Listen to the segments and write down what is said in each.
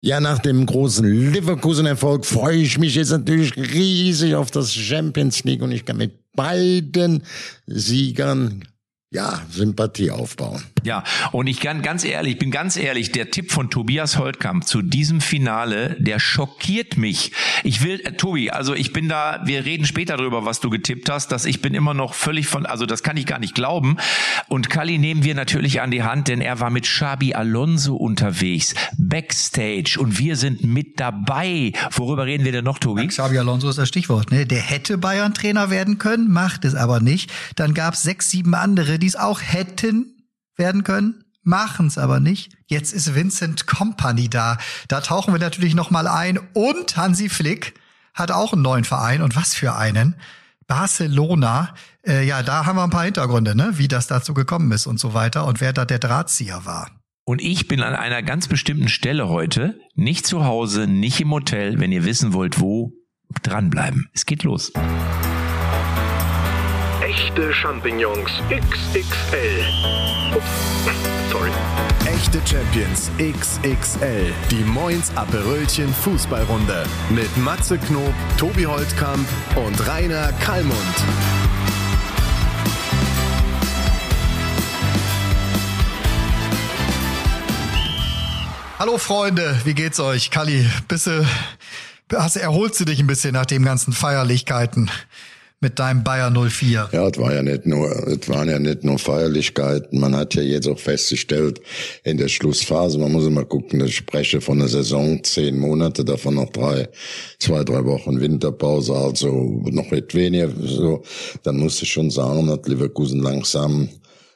Ja, nach dem großen Leverkusen-Erfolg freue ich mich jetzt natürlich riesig auf das Champions League und ich kann mit beiden Siegern Sympathie aufbauen. Ja, und ich bin ganz ehrlich, der Tipp von Tobias Holtkamp zu diesem Finale, der schockiert mich. Tobi, also wir reden später drüber, was du getippt hast, ich bin immer noch völlig das kann ich gar nicht glauben. Und Kalli nehmen wir natürlich an die Hand, denn er war mit Xabi Alonso unterwegs, Backstage, und wir sind mit dabei. Worüber reden wir denn noch, Tobi? Xabi Alonso ist das Stichwort, ne? Der hätte Bayern-Trainer werden können, macht es aber nicht. Dann gab es 6, 7 andere, die es auch hätten werden können, machen es aber nicht. Jetzt ist Vincent Kompany da. Da tauchen wir natürlich noch mal ein. Und Hansi Flick hat auch einen neuen Verein. Und was für einen? Barcelona. Da haben wir ein paar Hintergründe, ne? Wie das dazu gekommen ist und so weiter. Und wer da der Drahtzieher war. Und ich bin an einer ganz bestimmten Stelle heute. Nicht zu Hause, nicht im Hotel. Wenn ihr wissen wollt, wo, dranbleiben. Es geht los. Echte Champignons XXL. Ups, sorry. Echte Champions XXL. Die Moins Aperölchen Fußballrunde. Mit Matze Knob, Tobi Holtkamp und Rainer Kallmund. Hallo Freunde, wie geht's euch? Kalli, erholst du dich ein bisschen nach den ganzen Feierlichkeiten mit deinem Bayer 04? Ja, es waren ja nicht nur Feierlichkeiten. Man hat ja jetzt auch festgestellt, in der Schlussphase, man muss immer gucken, ich spreche von einer Saison, 10 Monate, davon noch 2, 3 Wochen Winterpause, also noch nicht weniger, so. Dann musste ich schon sagen, dass Leverkusen langsam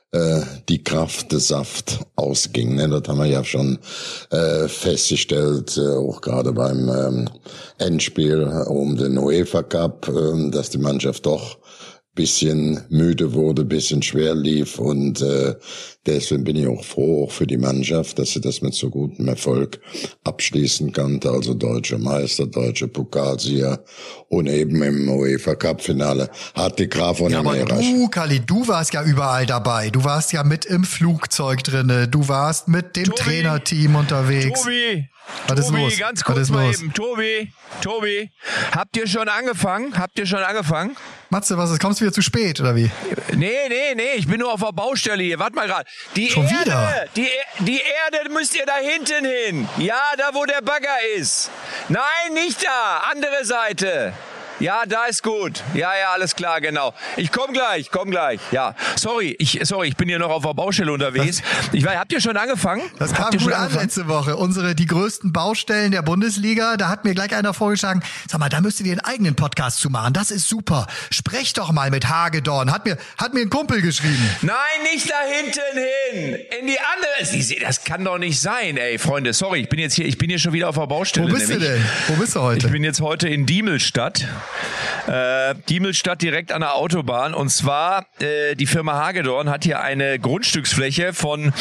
die Kraft des Saft ausging. Ne? Das haben wir ja schon festgestellt, auch gerade beim Endspiel um den UEFA Cup, dass die Mannschaft doch bisschen müde wurde, bisschen schwer lief und deswegen bin ich auch froh, auch für die Mannschaft, dass sie das mit so gutem Erfolg abschließen konnte, also deutscher Meister, deutscher Pokalsieger und eben im UEFA Cup Finale hat die Graf und aber du, Kalli, du warst ja überall dabei. Du warst ja mit im Flugzeug drinne, du warst mit dem Trainerteam unterwegs. Was ist los? Ganz kurz mal eben. Tobi, habt ihr schon angefangen? Matze, kommst du wieder zu spät, oder wie? Nee, ich bin nur auf der Baustelle hier. Warte mal gerade. Schon wieder? Die Erde müsst ihr da hinten hin. Ja, da wo der Bagger ist. Nein, nicht da. Andere Seite. Ja, da ist gut. Ja, alles klar, genau. Ich komm gleich. Ja, sorry, ich bin hier noch auf der Baustelle unterwegs. Habt ihr schon angefangen? Das kam gut an letzte Woche. Die größten Baustellen der Bundesliga. Da hat mir gleich einer vorgeschlagen, sag mal, da müsstet ihr einen eigenen Podcast zu machen. Das ist super. Sprecht doch mal mit Hagedorn. Hat mir ein Kumpel geschrieben. Nein, nicht da hinten hin. In die andere. Das kann doch nicht sein, ey, Freunde. Sorry, ich bin hier schon wieder auf der Baustelle. Wo bist du denn? Wo bist du heute? Ich bin jetzt heute in Diemelstadt. Diemelstadt direkt an der Autobahn, und zwar die Firma Hagedorn hat hier eine Grundstücksfläche von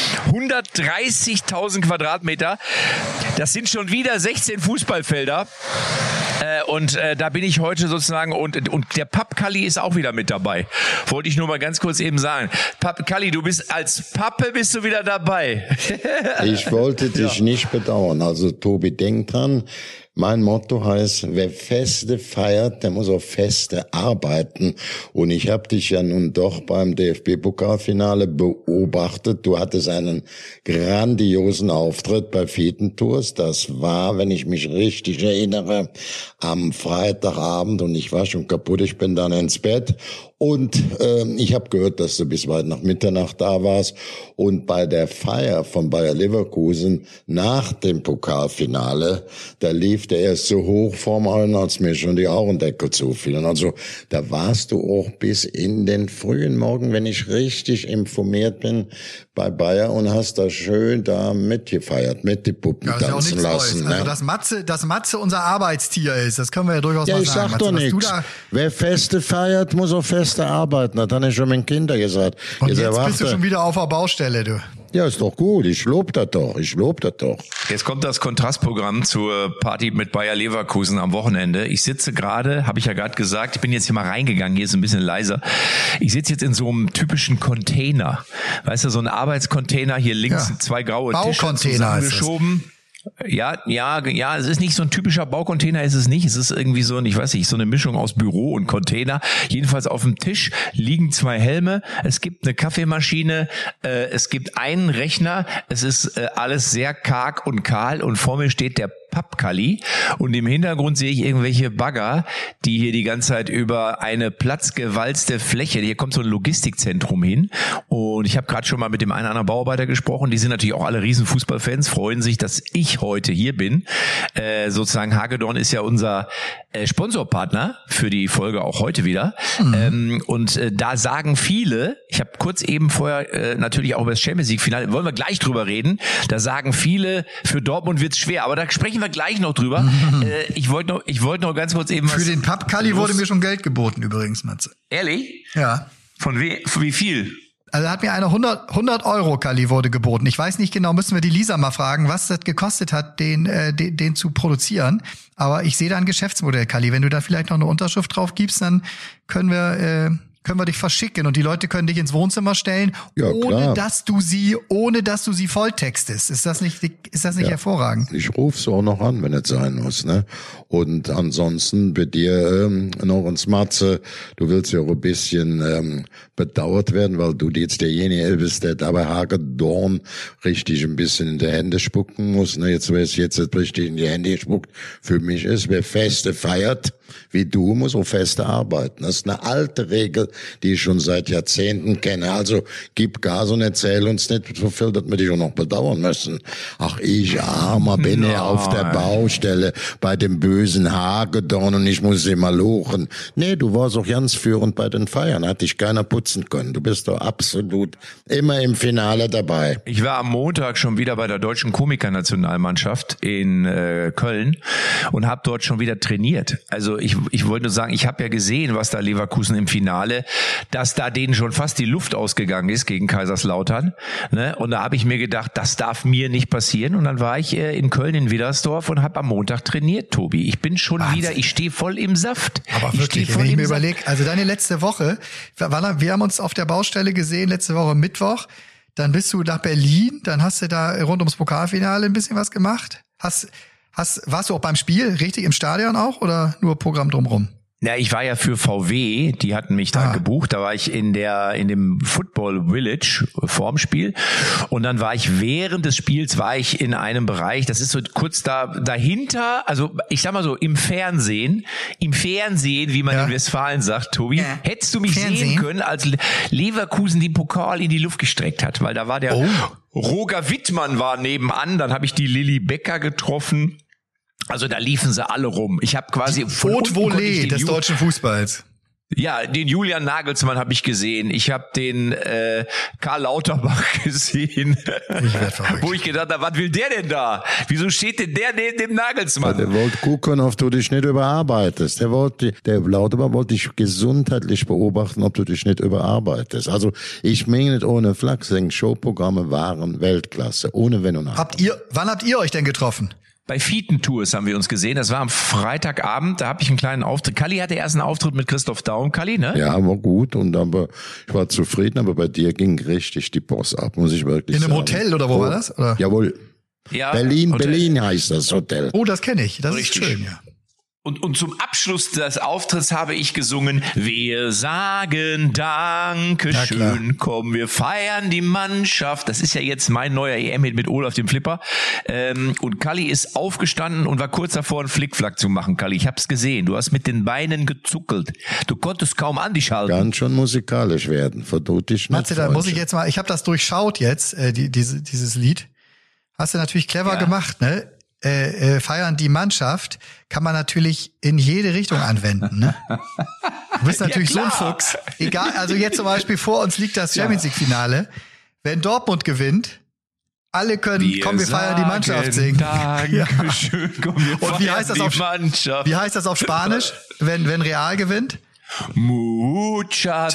130.000 Quadratmeter. Das sind schon wieder 16 Fußballfelder. Und da bin ich heute sozusagen und der Papp-Kalli ist auch wieder mit dabei. Wollte ich nur mal ganz kurz eben sagen. Kalli, du bist als Pappe wieder dabei. Ich wollte dich nicht bedauern. Also Tobi, denk dran. Mein Motto heißt, wer Feste feiert, der muss auf Feste arbeiten. Und ich habe dich ja nun doch beim DFB-Pokalfinale beobachtet. Du hattest einen grandiosen Auftritt bei Vietentours. Das war, wenn ich mich richtig erinnere, am Freitagabend und ich war schon kaputt. Ich bin dann ins Bett. Und ich habe gehört, dass du bis weit nach Mitternacht da warst. Und bei der Feier von Bayer Leverkusen nach dem Pokalfinale, da lief der erste Hochform an, als mir schon die Augendecke zufielen. Also da warst du auch bis in den frühen Morgen, wenn ich richtig informiert bin, bei Bayer und hast da schön da mitgefeiert, mit die Puppen tanzen lassen. Ne? Also dass Matze unser Arbeitstier ist, das können wir ja durchaus mal sagen. Ja, ich sag doch nichts. Wer Feste feiert, muss auf Feste arbeiten. Das habe ich schon meinen Kindern gesagt. Und jetzt bist du schon wieder auf der Baustelle, du. Ja, ist doch gut. Ich lob das doch. Jetzt kommt das Kontrastprogramm zur Party mit Bayer Leverkusen am Wochenende. Ich sitze gerade, habe ich ja gerade gesagt, ich bin jetzt hier mal reingegangen, hier ist ein bisschen leiser. Ich sitze jetzt in so einem typischen Container. Weißt du, so ein Arbeitscontainer, hier links sind 2 graue Tische zusammengeschoben. Ja, es ist nicht so ein typischer Baucontainer, ist es nicht. Es ist irgendwie so eine Mischung aus Büro und Container. Jedenfalls auf dem Tisch liegen 2 Helme, es gibt eine Kaffeemaschine, es gibt einen Rechner, es ist alles sehr karg und kahl und vor mir steht der Pappkalli und im Hintergrund sehe ich irgendwelche Bagger, die hier die ganze Zeit über eine platzgewalzte Fläche, hier kommt so ein Logistikzentrum hin und ich habe gerade schon mal mit dem einen oder anderen Bauarbeiter gesprochen, die sind natürlich auch alle riesen Fußballfans, freuen sich, dass ich heute hier bin. Sozusagen Hagedorn ist ja unser Sponsorpartner für die Folge auch heute wieder. Und da sagen viele, ich habe kurz eben vorher natürlich auch über das Champions League Finale, wollen wir gleich drüber reden, da sagen viele, für Dortmund wird's schwer, aber da sprechen wir gleich noch drüber. Ich wollte noch ganz kurz eben was... Für den Pappkalli wurde mir schon Geld geboten übrigens, Matze. Ehrlich? Ja. Von wie viel? Also hat mir eine 100 Euro Kalli wurde geboten. Ich weiß nicht genau, müssen wir die Lisa mal fragen, was das gekostet hat, den zu produzieren. Aber ich sehe da ein Geschäftsmodell, Kalli. Wenn du da vielleicht noch eine Unterschrift drauf gibst, dann können wir dich verschicken und die Leute können dich ins Wohnzimmer stellen, Ja, ohne dass du sie volltextest. Ist das nicht hervorragend? Ich rufe so auch noch an, wenn es sein muss, ne? Und ansonsten bei dir noch ins Matze, du willst ja auch ein bisschen bedauert werden, weil du jetzt derjenige bist, der dabei Hagedorn richtig ein bisschen in die Hände spucken muss. Ne? Jetzt richtig in die Hände gespuckt. Für mich ist, wer Feste feiert, wie du, muss auch Feste arbeiten. Das ist eine alte Regel, die ich schon seit Jahrzehnten kenne. Also gib Gas und erzähl uns nicht so viel, dass wir dich auch noch bedauern müssen. Ach, ich armer bin ja auf der Baustelle bei dem bösen Hagedorn und ich muss sie mal lochen. Nee, du warst auch ganz führend bei den Feiern, hat dich keiner putzen können. Du bist doch absolut immer im Finale dabei. Ich war am Montag schon wieder bei der deutschen Komikernationalmannschaft in Köln und habe dort schon wieder trainiert. Also ich wollte nur sagen, ich habe ja gesehen, was da Leverkusen im Finale, dass da denen schon fast die Luft ausgegangen ist gegen Kaiserslautern. Ne? Und da habe ich mir gedacht, das darf mir nicht passieren. Und dann war ich in Köln in Widdersdorf und habe am Montag trainiert, Tobi. Ich bin schon wieder, ich stehe voll im Saft. Aber wirklich, wenn ich mir überlege, also deine letzte Woche, wir haben uns auf der Baustelle gesehen, letzte Woche Mittwoch, dann bist du nach Berlin, dann hast du da rund ums Pokalfinale ein bisschen was gemacht. Warst du auch beim Spiel, richtig im Stadion auch oder nur Programm drumrum? Ja, ich war ja für VW, die hatten mich da gebucht, da war ich in dem Football Village vorm Spiel und dann war ich während des Spiels in einem Bereich, das ist so kurz dahinter, also ich sag mal so im Fernsehen, wie man in Westfalen sagt, Tobi, hättest du mich sehen können, als Leverkusen den Pokal in die Luft gestreckt hat, weil da war der Roger Wittmann war nebenan, dann habe ich die Lilly Becker getroffen. Also da liefen sie alle rum. Ich habe quasi von Haute Volée des deutschen Fußballs. Ja, den Julian Nagelsmann habe ich gesehen. Ich habe den Karl Lauterbach gesehen. Ich werd verrückt. Wo ich gedacht habe, was will der denn da? Wieso steht denn der neben dem Nagelsmann? Der wollte gucken, ob du dich nicht überarbeitest. Der Lauterbach wollte dich gesundheitlich beobachten, ob du dich nicht überarbeitest. Also ich meine nicht ohne Flachs, Showprogramme waren Weltklasse, ohne Wenn und Aber. Wann habt ihr euch denn getroffen? Bei Fieten-Tours haben wir uns gesehen. Das war am Freitagabend. Da habe ich einen kleinen Auftritt. Kalli hatte erst einen Auftritt mit Christoph Daum. Kalli, ne? Ja, war gut. Aber ich war zufrieden. Aber bei dir ging richtig die Post ab, muss ich wirklich sagen. In einem Hotel oder wo war das? Oder? Jawohl. Ja, Berlin heißt das Hotel. Oh, das kenne ich. Das richtig. Ist schön, ja. Und zum Abschluss des Auftritts habe ich gesungen, wir sagen Dankeschön, komm, wir feiern die Mannschaft. Das ist ja jetzt mein neuer EM-Hit mit Olaf dem Flipper. Und Kalli ist aufgestanden und war kurz davor, einen Flickflack zu machen, Kalli. Ich hab's gesehen, du hast mit den Beinen gezuckelt. Du konntest kaum an dich halten. Kann schon musikalisch werden, verdut dich nicht. Matze, da muss ich jetzt mal, ich habe das durchschaut jetzt, dieses Lied. Hast du natürlich clever gemacht, ne? Feiern die Mannschaft kann man natürlich in jede Richtung anwenden, ne? Du bist natürlich so ein Fuchs. Egal, also jetzt zum Beispiel vor uns liegt das Champions League Finale. Wenn Dortmund gewinnt, alle können, wir feiern die Mannschaft singen. Dankeschön, komm, wir feiern und wie heißt das auf Spanisch, wenn Real gewinnt? Muchas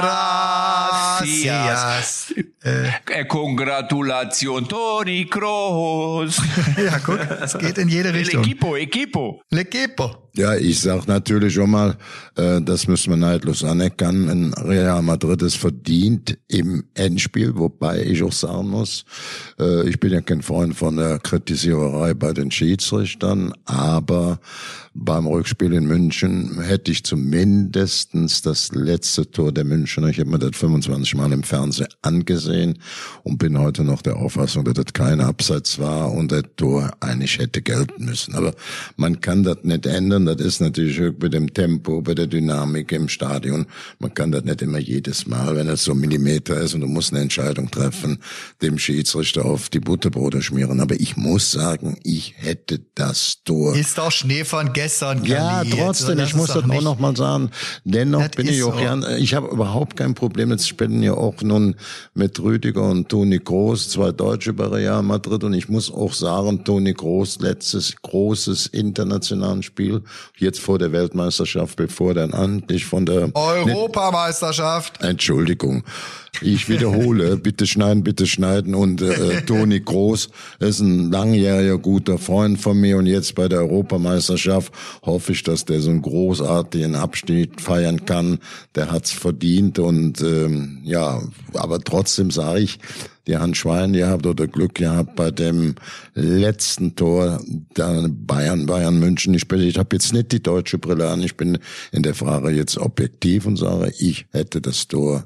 gracias. Congratulación, Toni Kroos. Ja, guck, es geht in jede Richtung. L'equipo. L'equipo. Ja, ich sag natürlich schon mal, das müssen wir neidlos anerkennen. Real Madrid ist verdient im Endspiel, wobei ich auch sagen muss, ich bin ja kein Freund von der Kritisiererei bei den Schiedsrichtern, aber beim Rückspiel in München hätte ich zumindestens das letzte Tor der Münchner, ich habe mir das 25 Mal im Fernsehen angesehen und bin heute noch der Auffassung, dass das kein Abseits war und das Tor eigentlich hätte gelten müssen. Aber man kann das nicht ändern, das ist natürlich bei dem Tempo, bei der Dynamik im Stadion. Man kann das nicht immer jedes Mal, wenn es so Millimeter ist und du musst eine Entscheidung treffen, dem Schiedsrichter auf die Butterbrote schmieren. Aber ich muss sagen, ich hätte das Tor. Ist doch Schnee von gestern. Ja, trotzdem, ich muss das auch noch mal sagen. Dennoch bin ich auch gern, ich habe überhaupt kein Problem. Jetzt spielen ja auch nun mit Rüdiger und Toni Kroos, 2 Deutsche bei Real Madrid. Und ich muss auch sagen, Toni Kroos, letztes großes internationales Spiel, jetzt vor der Weltmeisterschaft, bevor dann endlich von der Europameisterschaft. Entschuldigung. Ich wiederhole, bitte schneiden und Toni Kroos ist ein langjähriger guter Freund von mir und jetzt bei der Europameisterschaft hoffe ich, dass der so einen großartigen Abschied feiern kann. Der hat's verdient und ja, aber trotzdem sage ich, die Hand Schwein gehabt oder Glück gehabt bei dem letzten Tor da Bayern München. Ich habe jetzt nicht die deutsche Brille an, ich bin in der Frage jetzt objektiv und sage, ich hätte das Tor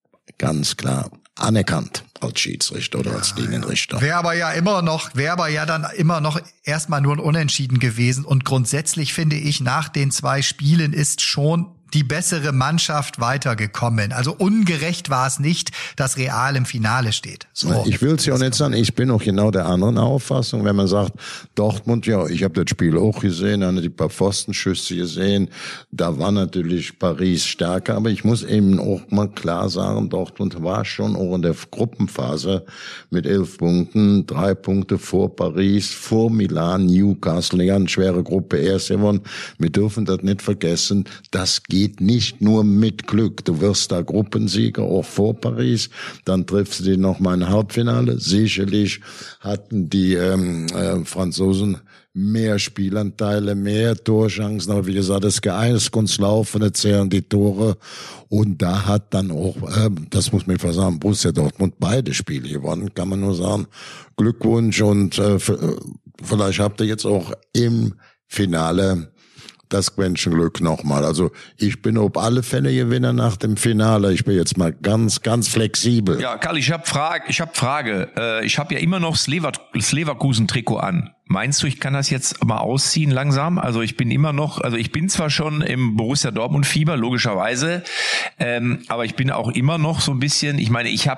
ganz klar anerkannt als Schiedsrichter oder als Linienrichter. Wäre aber ja dann immer noch erstmal nur ein Unentschieden gewesen. Und grundsätzlich finde ich, nach den 2 Spielen ist schon die bessere Mannschaft weitergekommen. Also ungerecht war es nicht, dass Real im Finale steht. So. Ich will es ja auch nicht sagen, ich bin auch genau der anderen Auffassung, wenn man sagt, Dortmund, ja, ich habe das Spiel auch gesehen, habe die paar Pfostenschüsse gesehen, da war natürlich Paris stärker, aber ich muss eben auch mal klar sagen, Dortmund war schon auch in der Gruppenphase mit 11 Punkten, 3 Punkte vor Paris, vor Milan, Newcastle, eine ganz schwere Gruppe, erst gewonnen. Wir dürfen das nicht vergessen, das geht nicht nur mit Glück. Du wirst da Gruppensieger, auch vor Paris. Dann triffst du die noch mal im Halbfinale. Sicherlich hatten die Franzosen mehr Spielanteile, mehr Torchancen. Aber wie gesagt, das Geistkunstlaufende zählen die Tore. Und da hat dann auch, das muss man fast sagen, Borussia Dortmund beide Spiele gewonnen. Kann man nur sagen, Glückwunsch. Und vielleicht habt ihr jetzt auch im Finale das Quäntchen Glück nochmal. Also ich bin auf alle Fälle Gewinner nach dem Finale. Ich bin jetzt mal ganz, ganz flexibel. Ja, Karl, ich habe Frage. Ich habe ja immer noch das Leverkusen-Trikot an. Meinst du, ich kann das jetzt mal ausziehen langsam? Also ich bin zwar schon im Borussia Dortmund Fieber, logischerweise, aber ich bin auch immer noch so ein bisschen, ich meine, ich habe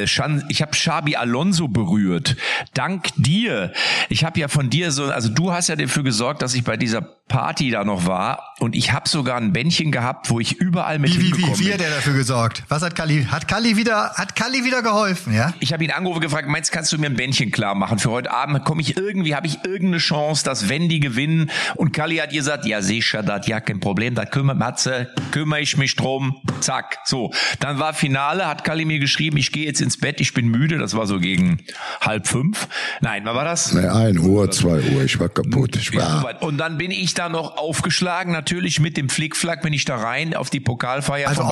Xabi Alonso berührt. Dank dir. Ich habe ja von dir also du hast ja dafür gesorgt, dass ich bei dieser Party da noch war und ich habe sogar ein Bändchen gehabt, wo ich überall mit hingekommen bin. Wie hat der dafür gesorgt? Was hat Kalli? Hat Kalli wieder geholfen, ja? Ich habe ihn angerufen und gefragt, meinst kannst du mir ein Bändchen klar machen? Für heute Abend habe ich irgendeine Chance, dass wenn die gewinnen, und Kalli hat gesagt, ja sicher, das ja kein Problem, da kümmere ich mich drum, zack, so. Dann war Finale, hat Kalli mir geschrieben, ich gehe jetzt ins Bett, ich bin müde, das war so gegen 4:30. Nein, wann war das? 1 Uhr, 2 Uhr, ich war kaputt. Und dann bin ich da noch aufgeschlagen, natürlich mit dem Flickflack bin ich da rein auf die Pokalfeier. Also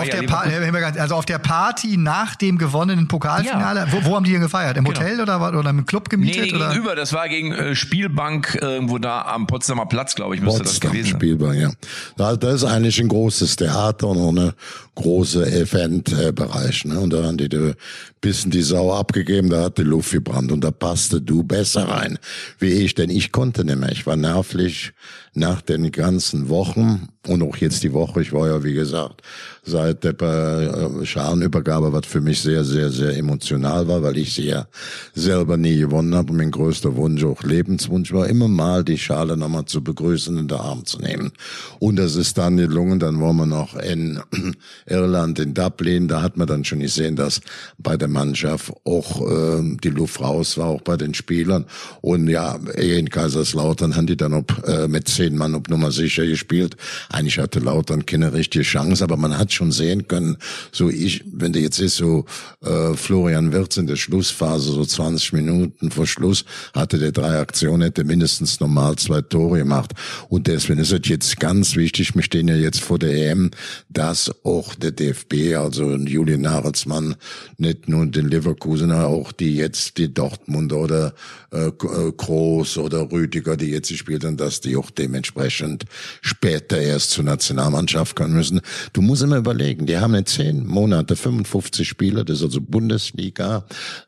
auf der Party nach dem gewonnenen Pokalfinale, ja. Wo haben die denn gefeiert? Im Hotel oder im Club gemietet? Nee, gegenüber, das war gegen Spielbank irgendwo da am Potsdamer Platz, glaube ich, müsste das gewesen sein. Spielbank, ja. Das ist eigentlich ein großes Theater und auch eine große Eventbereich, ne? Und da haben die bisschen die Sau abgegeben, da hat die Luft gebrannt und da passte du besser rein wie ich, denn ich konnte nicht mehr. Ich war nervlich nach den ganzen Wochen und auch jetzt die Woche. Ich war ja, wie gesagt, seit der Schalenübergabe, was für mich sehr, sehr, sehr emotional war, weil ich sie ja selber nie gewonnen habe und mein größter Wunsch, auch Lebenswunsch war, immer mal die Schale nochmal zu begrüßen, in den Arm zu nehmen. Und das ist dann gelungen. Dann waren wir noch in Irland, in Dublin. Da hat man dann schon gesehen, dass bei der Mannschaft auch die Luft raus war, auch bei den Spielern. Und ja, in Kaiserslautern haben die dann mit 10 Mann auf Nummer sicher gespielt. Eigentlich hatte Lautern keine richtige Chance, aber man hat schon sehen können, wenn du jetzt siehst, Florian Wirtz in der Schlussphase, so 20 Minuten vor Schluss, hatte der 3 Aktionen Situation hätte mindestens normal 2 Tore gemacht. Und deswegen ist es jetzt ganz wichtig, wir stehen ja jetzt vor der EM, dass auch der DFB, also Julian Nagelsmann, nicht nur den Leverkusener, auch die Dortmunder oder Kroos oder Rüdiger, die jetzt gespielt haben, dass die auch dementsprechend später erst zur Nationalmannschaft kommen müssen. Du musst immer überlegen, die haben in 10 Monate 55 Spieler, das ist also Bundesliga,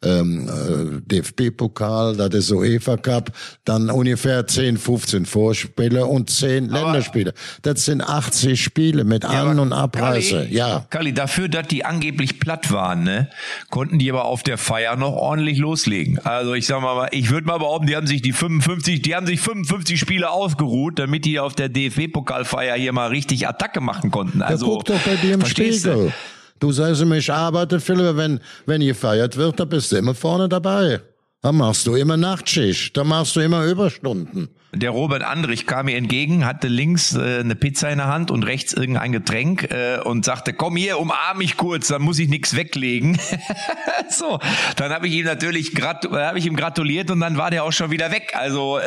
DFB-Pokal, das ist UEFA Cup, dann ungefähr 10, 15 Vorspiele und 10 Länderspiele. Das sind 80 Spiele mit An- und Abreise. Kalli, dafür, dass die angeblich platt waren, ne, konnten die aber auf der Feier noch ordentlich loslegen. Also ich sag mal, ich würde mal behaupten, die haben sich 55 Spiele ausgeruht, damit die auf der DFB-Pokalfeier hier mal richtig Attacke machen konnten. Also guck doch bei dir im Spiegel. Du sagst immer, ich arbeite viel, wenn gefeiert wird, da bist du immer vorne dabei. Da machst du immer Nachtschicht, da machst du immer Überstunden. Der Robert Andrich kam mir entgegen, hatte links eine Pizza in der Hand und rechts irgendein Getränk und sagte, komm hier, umarm mich kurz, dann muss ich nichts weglegen. So, dann habe ich ihm natürlich gratuliert und dann war der auch schon wieder weg. Also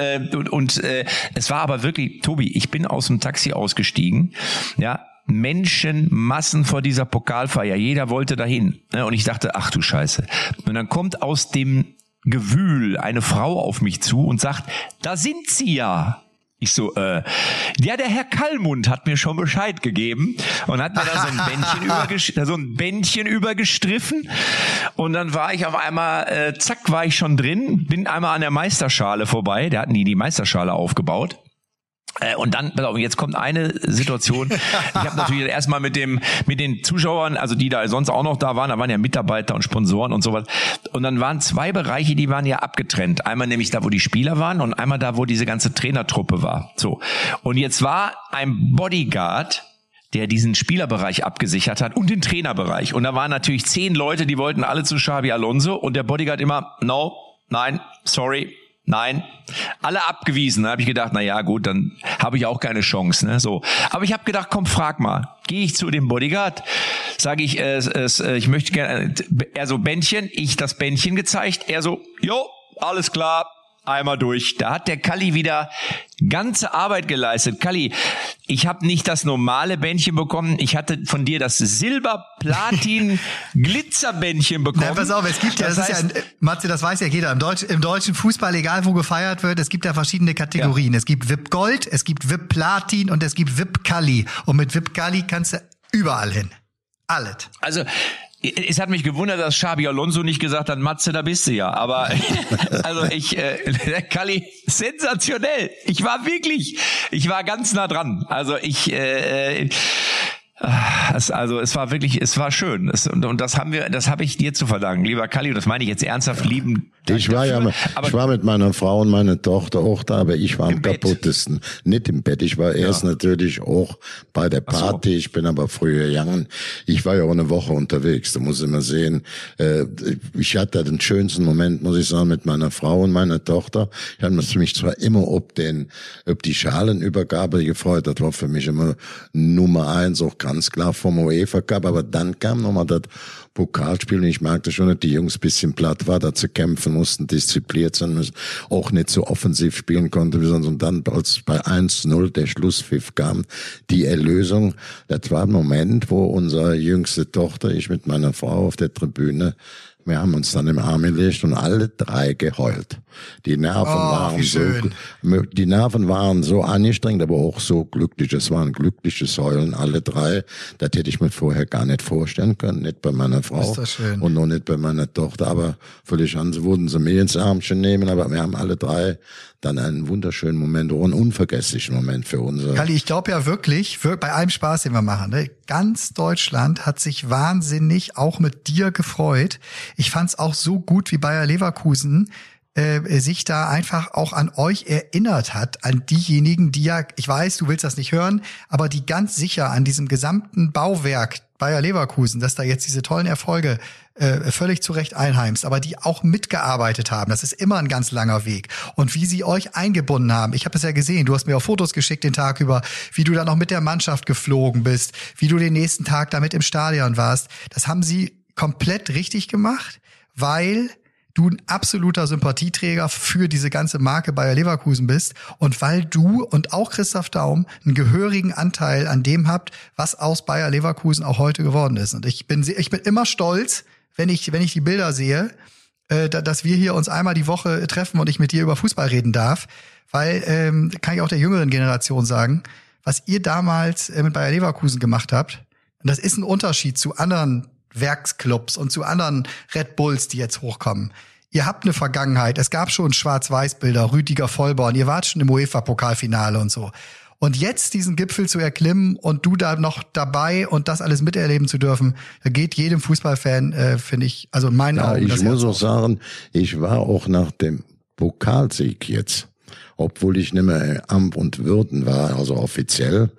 es war aber wirklich, Tobi, ich bin aus dem Taxi ausgestiegen, ja. Menschenmassen vor dieser Pokalfeier, jeder wollte dahin. Und ich dachte, ach du Scheiße. Und dann kommt aus dem Gewühl eine Frau auf mich zu und sagt, da sind sie ja. Ich so, ja, der Herr Kallmund hat mir schon Bescheid gegeben und hat mir da so ein Bändchen übergestriffen und dann war ich auf einmal, zack, war ich schon drin, bin einmal an der Meisterschale vorbei, da hatten die Meisterschale aufgebaut. Und dann, pass auf, jetzt kommt eine Situation. Ich habe natürlich erstmal mit den Zuschauern, also die da sonst auch noch da waren ja Mitarbeiter und Sponsoren und sowas. Und dann waren 2 Bereiche, die waren ja abgetrennt. Einmal nämlich da, wo die Spieler waren und einmal da, wo diese ganze Trainertruppe war. So. Und jetzt war ein Bodyguard, der diesen Spielerbereich abgesichert hat und den Trainerbereich. Und da waren natürlich 10 Leute, die wollten alle zu Xabi Alonso und der Bodyguard immer, no, nein, sorry. Nein, alle abgewiesen. Da habe ich gedacht, na ja, gut, dann habe ich auch keine Chance, ne? So, aber ich habe gedacht, komm, frag mal. Gehe ich zu dem Bodyguard, sage ich, ich möchte gerne, er so Bändchen, ich das Bändchen gezeigt, er so, jo, alles klar, einmal durch. Da hat der Kalli wieder ganze Arbeit geleistet. Kalli, ich habe nicht das normale Bändchen bekommen, ich hatte von dir das Silber-Platin-Glitzerbändchen bekommen. Na, pass auf, es gibt ja, das heißt, ist ja, Matze, das weiß ja jeder, im deutschen Fußball, egal wo gefeiert wird, es gibt ja verschiedene Kategorien. Ja. Es gibt VIP Gold, es gibt VIP Platin und es gibt VIP Kalli. Und mit VIP Kalli kannst du überall hin. Alles. Also, es hat mich gewundert, dass Xabi Alonso nicht gesagt hat, Matze, da bist du ja. Aber also der Kalli, sensationell. Ich war ganz nah dran. Also es war schön. Und das habe ich dir zu verdanken, lieber Kalli. Und das meine ich jetzt ernsthaft, lieben Dank ich war mit meiner Frau und meiner Tochter auch da, aber ich war am kaputtesten. Nicht im Bett. Ich war erst natürlich auch bei der Party. So. Ich bin aber früher gegangen. Ich war ja auch eine Woche unterwegs. Du musst immer sehen. Ich hatte den schönsten Moment, muss ich sagen, mit meiner Frau und meiner Tochter. Ich habe mich zwar immer ob die Schalenübergabe gefreut. Das war für mich immer Nummer 1, auch ganz klar vom UEFA Cup. Aber dann kam nochmal das Pokalspiel und ich merkte schon, dass die Jungs ein bisschen platt war, da zu kämpfen mussten, diszipliniert sein müssen, auch nicht so offensiv spielen konnten wie sonst. Und dann, als bei 1-0 der Schlusspfiff kam, die Erlösung, das war ein Moment, wo unsere jüngste Tochter, ich mit meiner Frau auf der Tribüne, wir haben uns dann im Arm gelegt und alle 3 geheult. Die Nerven waren so angestrengt, aber auch so glücklich. Es war ein glückliches Heulen, alle 3. Das hätte ich mir vorher gar nicht vorstellen können. Nicht bei meiner Frau und noch nicht bei meiner Tochter. Aber völlig anders wurden sie mir ins Armchen nehmen. Aber wir haben alle 3 dann einen wunderschönen Moment, einen unvergesslichen Moment für uns. Kalli, ich glaube ja wirklich, bei allem Spaß, den wir machen, ne? Ganz Deutschland hat sich wahnsinnig auch mit dir gefreut. Ich fand's auch so gut, wie Bayer Leverkusen sich da einfach auch an euch erinnert hat, an diejenigen, die ja, ich weiß, du willst das nicht hören, aber die ganz sicher an diesem gesamten Bauwerk Bayer Leverkusen, dass da jetzt diese tollen Erfolge völlig zu Recht einheimst, aber die auch mitgearbeitet haben. Das ist immer ein ganz langer Weg. Und wie sie euch eingebunden haben, ich habe es ja gesehen, du hast mir auch Fotos geschickt den Tag über, wie du dann noch mit der Mannschaft geflogen bist, wie du den nächsten Tag damit im Stadion warst. Das haben sie komplett richtig gemacht, weil du ein absoluter Sympathieträger für diese ganze Marke Bayer Leverkusen bist und weil du und auch Christoph Daum einen gehörigen Anteil an dem habt, was aus Bayer Leverkusen auch heute geworden ist. Und ich bin immer stolz, wenn ich die Bilder sehe, dass wir hier uns einmal die Woche treffen und ich mit dir über Fußball reden darf, weil, kann ich auch der jüngeren Generation sagen, was ihr damals mit Bayer Leverkusen gemacht habt, und das ist ein Unterschied zu anderen Werksclubs und zu anderen Red Bulls, die jetzt hochkommen. Ihr habt eine Vergangenheit. Es gab schon Schwarz-Weiß-Bilder, Rüdiger Vollborn. Ihr wart schon im UEFA-Pokalfinale und so. Und jetzt diesen Gipfel zu erklimmen und du da noch dabei und das alles miterleben zu dürfen, da geht jedem Fußballfan, finde ich, also in meinen Augen. Ich muss auch sagen, ich war auch nach dem Pokalsieg jetzt, obwohl ich nicht mehr Amt und Würden war, also offiziell,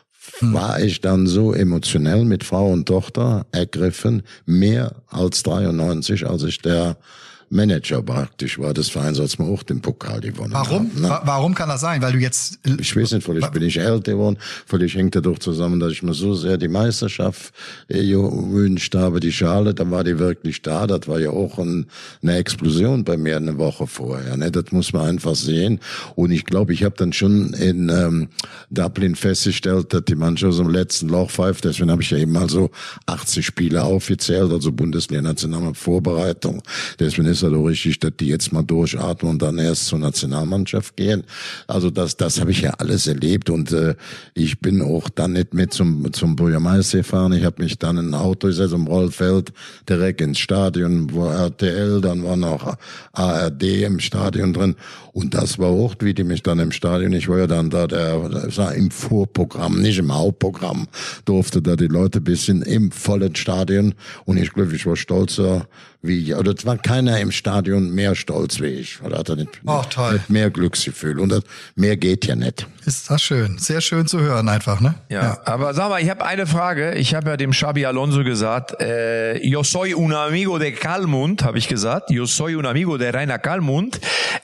war ich dann so emotionell mit Frau und Tochter ergriffen, mehr als 93, als ich der Manager praktisch war des Vereins, als wir auch den Pokal gewonnen haben. Ne? Warum kann das sein? Weil du jetzt... Ich weiß nicht, vielleicht bin ich älter geworden, vielleicht hängt dadurch zusammen, dass ich mir so sehr die Meisterschaft gewünscht habe, die Schale, dann war die wirklich da, das war ja auch eine Explosion bei mir eine Woche vorher, ne? Das muss man einfach sehen und ich glaube, ich habe dann schon in Dublin festgestellt, dass die Mannschaft so im letzten Loch pfeift, deswegen habe ich ja eben mal so 80 Spiele aufgezählt, also Bundesliga-Nationale Vorbereitung, deswegen ist doch richtig, dass die jetzt mal durchatmen und dann erst zur Nationalmannschaft gehen. Also das habe ich ja alles erlebt und ich bin auch dann nicht mit zum Bürgermeister gefahren. Ich habe mich dann in ein Auto gesetzt im Rollfeld direkt ins Stadion, wo RTL, dann war noch ARD im Stadion drin und das war auch, wie die mich dann im Stadion, ich war ja dann da, das war im Vorprogramm, nicht im Hauptprogramm, durfte da die Leute ein bisschen im vollen Stadion und ich glaube, ich war stolzer wie, oder es war keiner im Stadion mehr stolz wie ich. Oder hat er nicht mehr Glücksgefühl. Und mehr geht ja nicht. Ist das schön. Sehr schön zu hören einfach, ne? Ja. Aber sag mal, ich habe eine Frage. Ich habe ja dem Xabi Alonso gesagt, yo soy un amigo de Calmund, habe ich gesagt. Yo soy un amigo de Rainer Calmund.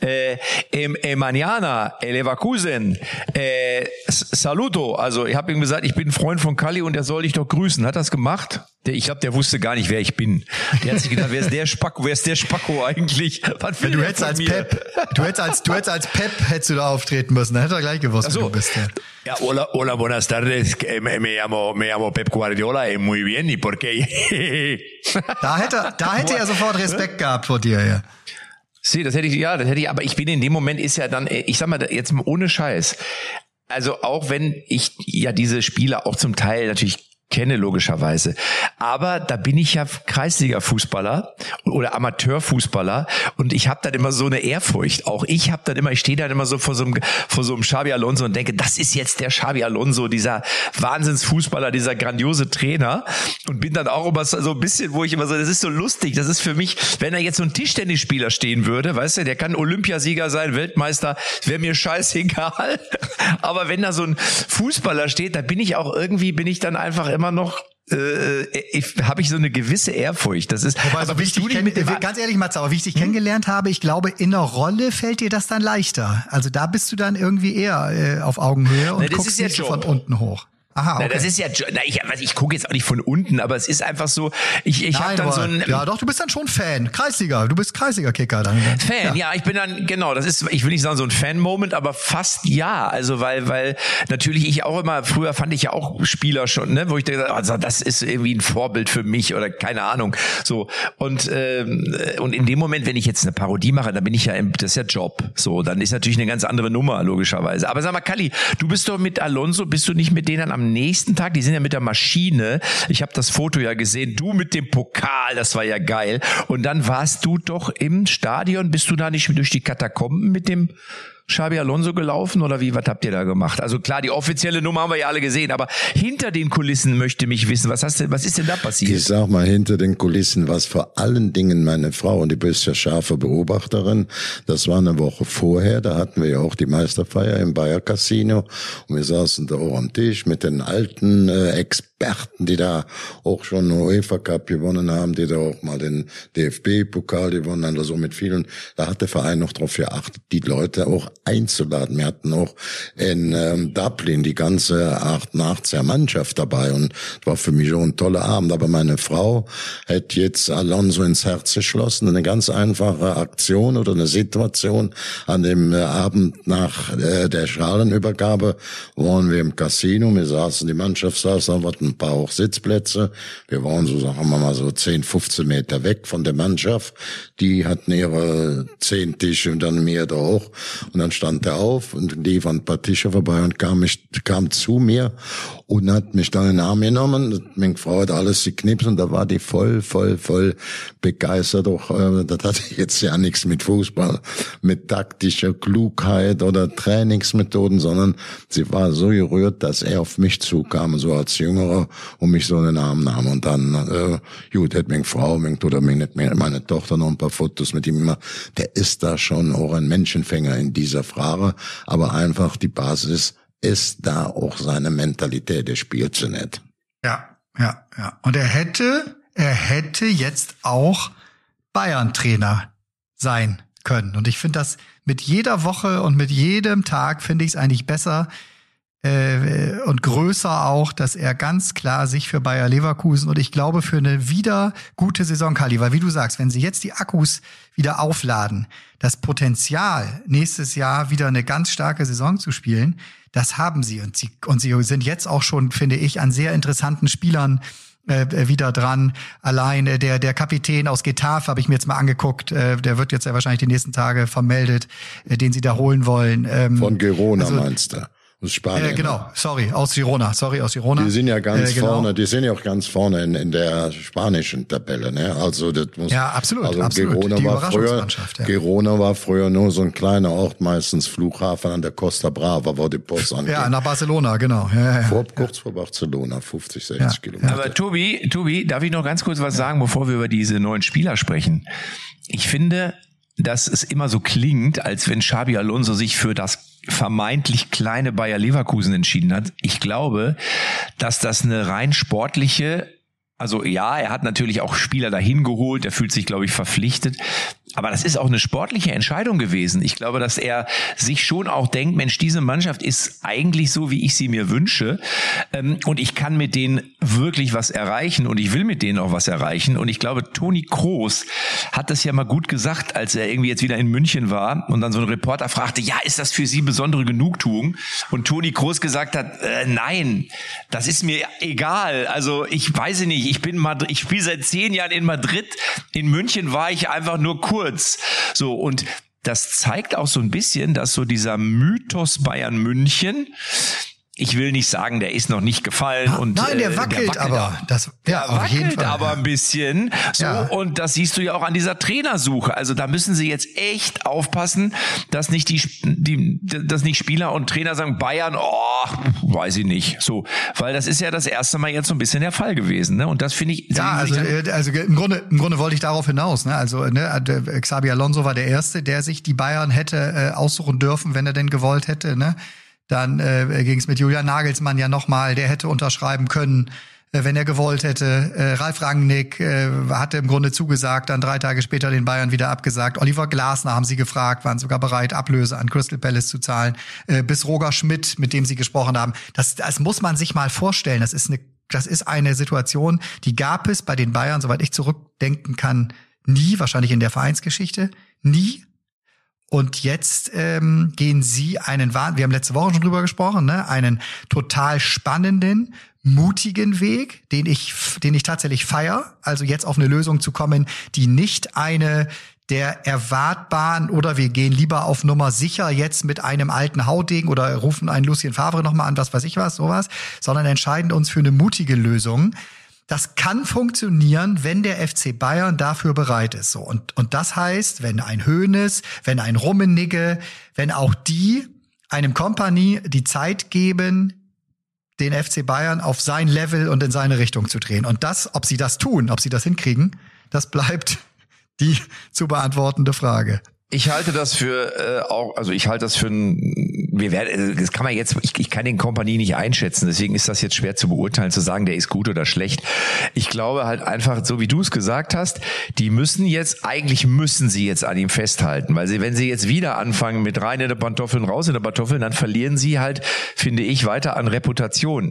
Mañana, Leverkusen, saluto. Also ich habe ihm gesagt, ich bin ein Freund von Kalli und er soll dich doch grüßen. Hat das gemacht? Ich glaube, der wusste gar nicht, wer ich bin. Der hat sich gedacht, wer ist der Spacko eigentlich? Was will du hättest als Pep, du hättest als Pep hättest du da auftreten müssen. Dann hätte er gleich gewusst, wer du bist. Ja, hola, buenas tardes. Me llamo Pep Guardiola. Muy bien. ¿Y por qué? Da hätte er sofort Respekt gehabt vor dir, ja. Das hätte ich, aber ich bin in dem Moment ist ja dann, ich sag mal, jetzt ohne Scheiß. Also auch wenn ich ja diese Spieler auch zum Teil natürlich kenne, logischerweise. Aber da bin ich ja Kreisliga-Fußballer oder Amateurfußballer und ich habe dann immer so eine Ehrfurcht. Auch ich stehe dann immer so vor so einem Xabi Alonso und denke, das ist jetzt der Xabi Alonso, dieser Wahnsinnsfußballer, dieser grandiose Trainer und bin dann auch immer so ein bisschen, wo ich immer so, das ist so lustig, das ist für mich, wenn da jetzt so ein Tischtennisspieler stehen würde, weißt du, der kann Olympiasieger sein, Weltmeister, wäre mir scheißegal. Aber wenn da so ein Fußballer steht, da bin ich dann einfach immer noch habe ich so eine gewisse Ehrfurcht. Das ist aber so wichtig. Ganz ehrlich, Matze, aber wie ich dich kennengelernt habe, ich glaube, in der Rolle fällt dir das dann leichter. Also da bist du dann irgendwie eher auf Augenhöhe und guckst nicht so von unten hoch. Aha, okay. Das ist ja, ich gucke jetzt auch nicht von unten, aber es ist einfach so, ich habe dann so ein... Ja, doch, du bist dann schon Fan, Kreisliga, du bist Kreisliga-Kicker dann. Fan, ja, ich bin dann, genau, das ist, ich will nicht sagen so ein Fan-Moment, aber fast ja, also weil natürlich ich auch immer, früher fand ich ja auch Spieler schon, ne, wo ich dachte, also das ist irgendwie ein Vorbild für mich oder keine Ahnung, so, und in dem Moment, wenn ich jetzt eine Parodie mache, dann bin ich ja, das ist ja Job, so, dann ist natürlich eine ganz andere Nummer, logischerweise. Aber sag mal, Kalli, du bist doch mit Alonso, bist du nicht mit denen am nächsten Tag, die sind ja mit der Maschine, ich habe das Foto ja gesehen, du mit dem Pokal, das war ja geil. Und dann warst du doch im Stadion, bist du da nicht durch die Katakomben mit dem Xabi Alonso gelaufen oder wie, was habt ihr da gemacht? Also klar, die offizielle Nummer haben wir ja alle gesehen, aber hinter den Kulissen möchte mich wissen, was ist denn da passiert? Ich sag mal, hinter den Kulissen, was vor allen Dingen meine Frau, und die bist ja scharfe Beobachterin, das war eine Woche vorher, da hatten wir ja auch die Meisterfeier im Bayer Casino und wir saßen da auch am Tisch mit den alten Experten, die da auch schon den UEFA Cup gewonnen haben, die da auch mal den DFB-Pokal gewonnen haben, also mit vielen, da hat der Verein noch darauf geachtet, die Leute auch einzuladen. Wir hatten auch in Dublin die ganze 88er Mannschaft dabei und das war für mich schon ein toller Abend. Aber meine Frau hat jetzt Alonso ins Herz geschlossen. Eine ganz einfache Aktion oder eine Situation an dem Abend nach der Schalenübergabe waren wir im Casino. Wir saßen, die Mannschaft saß, da war ein paar auch Sitzplätze. Wir waren so, sagen wir mal, so 10, 15 Meter weg von der Mannschaft. Die hatten ihre 10 Tische und dann mir da auch. Und dann stand er auf und lief an ein paar Tische vorbei und kam zu mir und hat mich dann in den Arm genommen. Meine Frau hat alles geknipst und da war die voll begeistert. Auch, das hatte jetzt ja nichts mit Fußball, mit taktischer Klugheit oder Trainingsmethoden, sondern sie war so gerührt, dass er auf mich zukam, so als Jüngerer, und mich so in den Arm nahm. Und dann, hat meine Frau, meine Tochter noch ein paar Fotos mit ihm gemacht. Der ist da schon auch ein Menschenfänger in dieser Frage, aber einfach die Basis ist da auch seine Mentalität, der spielt sie nicht. Ja. Und er hätte jetzt auch Bayern-Trainer sein können. Und ich finde das mit jeder Woche und mit jedem Tag finde ich es eigentlich besser und größer auch, dass er ganz klar sich für Bayer Leverkusen und ich glaube für eine wieder gute Saison, Kali, weil wie du sagst, wenn sie jetzt die Akkus wieder aufladen, das Potenzial, nächstes Jahr wieder eine ganz starke Saison zu spielen, das haben sie. Und sie sind jetzt auch schon, finde ich, an sehr interessanten Spielern wieder dran. Allein der Kapitän aus Getafe habe ich mir jetzt mal angeguckt. Der wird jetzt ja wahrscheinlich die nächsten Tage vermeldet, den sie da holen wollen. Von Girona meinst du? Aus Spanien. Genau, aus Girona. Die sind ja ganz vorne, die sind ja auch ganz vorne in der spanischen Tabelle, ne? Also das muss. Ja, absolut. Girona war früher nur so ein kleiner Ort, meistens Flughafen an der Costa Brava, wo die Post angeht. Ja, nach Barcelona, genau. Ja. Kurz vor Barcelona, 50, 60 Kilometer. Aber Tobi, darf ich noch ganz kurz was sagen, bevor wir über diese neuen Spieler sprechen? Ich finde, dass es immer so klingt, als wenn Xabi Alonso sich für das vermeintlich kleine Bayer Leverkusen entschieden hat. Ich glaube, dass das eine rein sportliche, also ja, er hat natürlich auch Spieler dahin geholt, er fühlt sich, glaube ich, verpflichtet, aber das ist auch eine sportliche Entscheidung gewesen. Ich glaube, dass er sich schon auch denkt, Mensch, diese Mannschaft ist eigentlich so, wie ich sie mir wünsche, und ich kann mit denen wirklich was erreichen und ich will mit denen auch was erreichen. Und ich glaube, Toni Kroos hat das ja mal gut gesagt, als er irgendwie jetzt wieder in München war und dann so ein Reporter fragte, ja, ist das für Sie besondere Genugtuung? Und Toni Kroos gesagt hat, nein, das ist mir egal. Also ich weiß nicht, ich spiele seit 10 Jahren in Madrid, in München war ich einfach nur kurz. So, und das zeigt auch so ein bisschen, dass so dieser Mythos Bayern München, ich will nicht sagen, der ist noch nicht gefallen. Nein, der wackelt aber. Der wackelt aber ein bisschen. So, ja. Und das siehst du ja auch an dieser Trainersuche. Also da müssen sie jetzt echt aufpassen, dass nicht dass nicht Spieler und Trainer sagen, Bayern, weiß ich nicht. So, weil das ist ja das erste Mal jetzt so ein bisschen der Fall gewesen. Ne? Und das finde ich. Ja, also im Grunde wollte ich darauf hinaus. Ne? Also Xabi Alonso war der Erste, der sich die Bayern hätte aussuchen dürfen, wenn er denn gewollt hätte. Ne? Dann ging es mit Julian Nagelsmann ja nochmal, der hätte unterschreiben können, wenn er gewollt hätte. Ralf Rangnick hatte im Grunde zugesagt, dann 3 Tage später den Bayern wieder abgesagt. Oliver Glasner haben sie gefragt, waren sogar bereit, Ablöse an Crystal Palace zu zahlen. Bis Roger Schmidt, mit dem sie gesprochen haben. Das muss man sich mal vorstellen. Das ist eine Situation, die gab es bei den Bayern, soweit ich zurückdenken kann, nie, wahrscheinlich in der Vereinsgeschichte, nie. Und jetzt gehen sie wir haben letzte Woche schon drüber gesprochen, ne, einen total spannenden, mutigen Weg, den ich tatsächlich feiere. Also jetzt auf eine Lösung zu kommen, die nicht eine der erwartbaren oder wir gehen lieber auf Nummer sicher jetzt mit einem alten Haudegen oder rufen einen Lucien Favre nochmal an, was weiß ich was, sowas, sondern entscheiden uns für eine mutige Lösung. Das kann funktionieren, wenn der FC Bayern dafür bereit ist. So. Und das heißt, wenn ein Hoeneß, wenn ein Rummenigge, wenn auch die einem Kompanie die Zeit geben, den FC Bayern auf sein Level und in seine Richtung zu drehen. Und das, ob sie das tun, ob sie das hinkriegen, das bleibt die zu beantwortende Frage. Ich halte das für das kann man jetzt, ich kann den Kompanie nicht einschätzen, deswegen ist das jetzt schwer zu beurteilen, zu sagen, der ist gut oder schlecht. Ich glaube halt einfach, so wie du es gesagt hast, müssen sie jetzt an ihm festhalten, weil wenn sie jetzt wieder anfangen mit rein in die Pantoffeln, raus in die Pantoffeln, dann verlieren sie halt, finde ich, weiter an Reputation.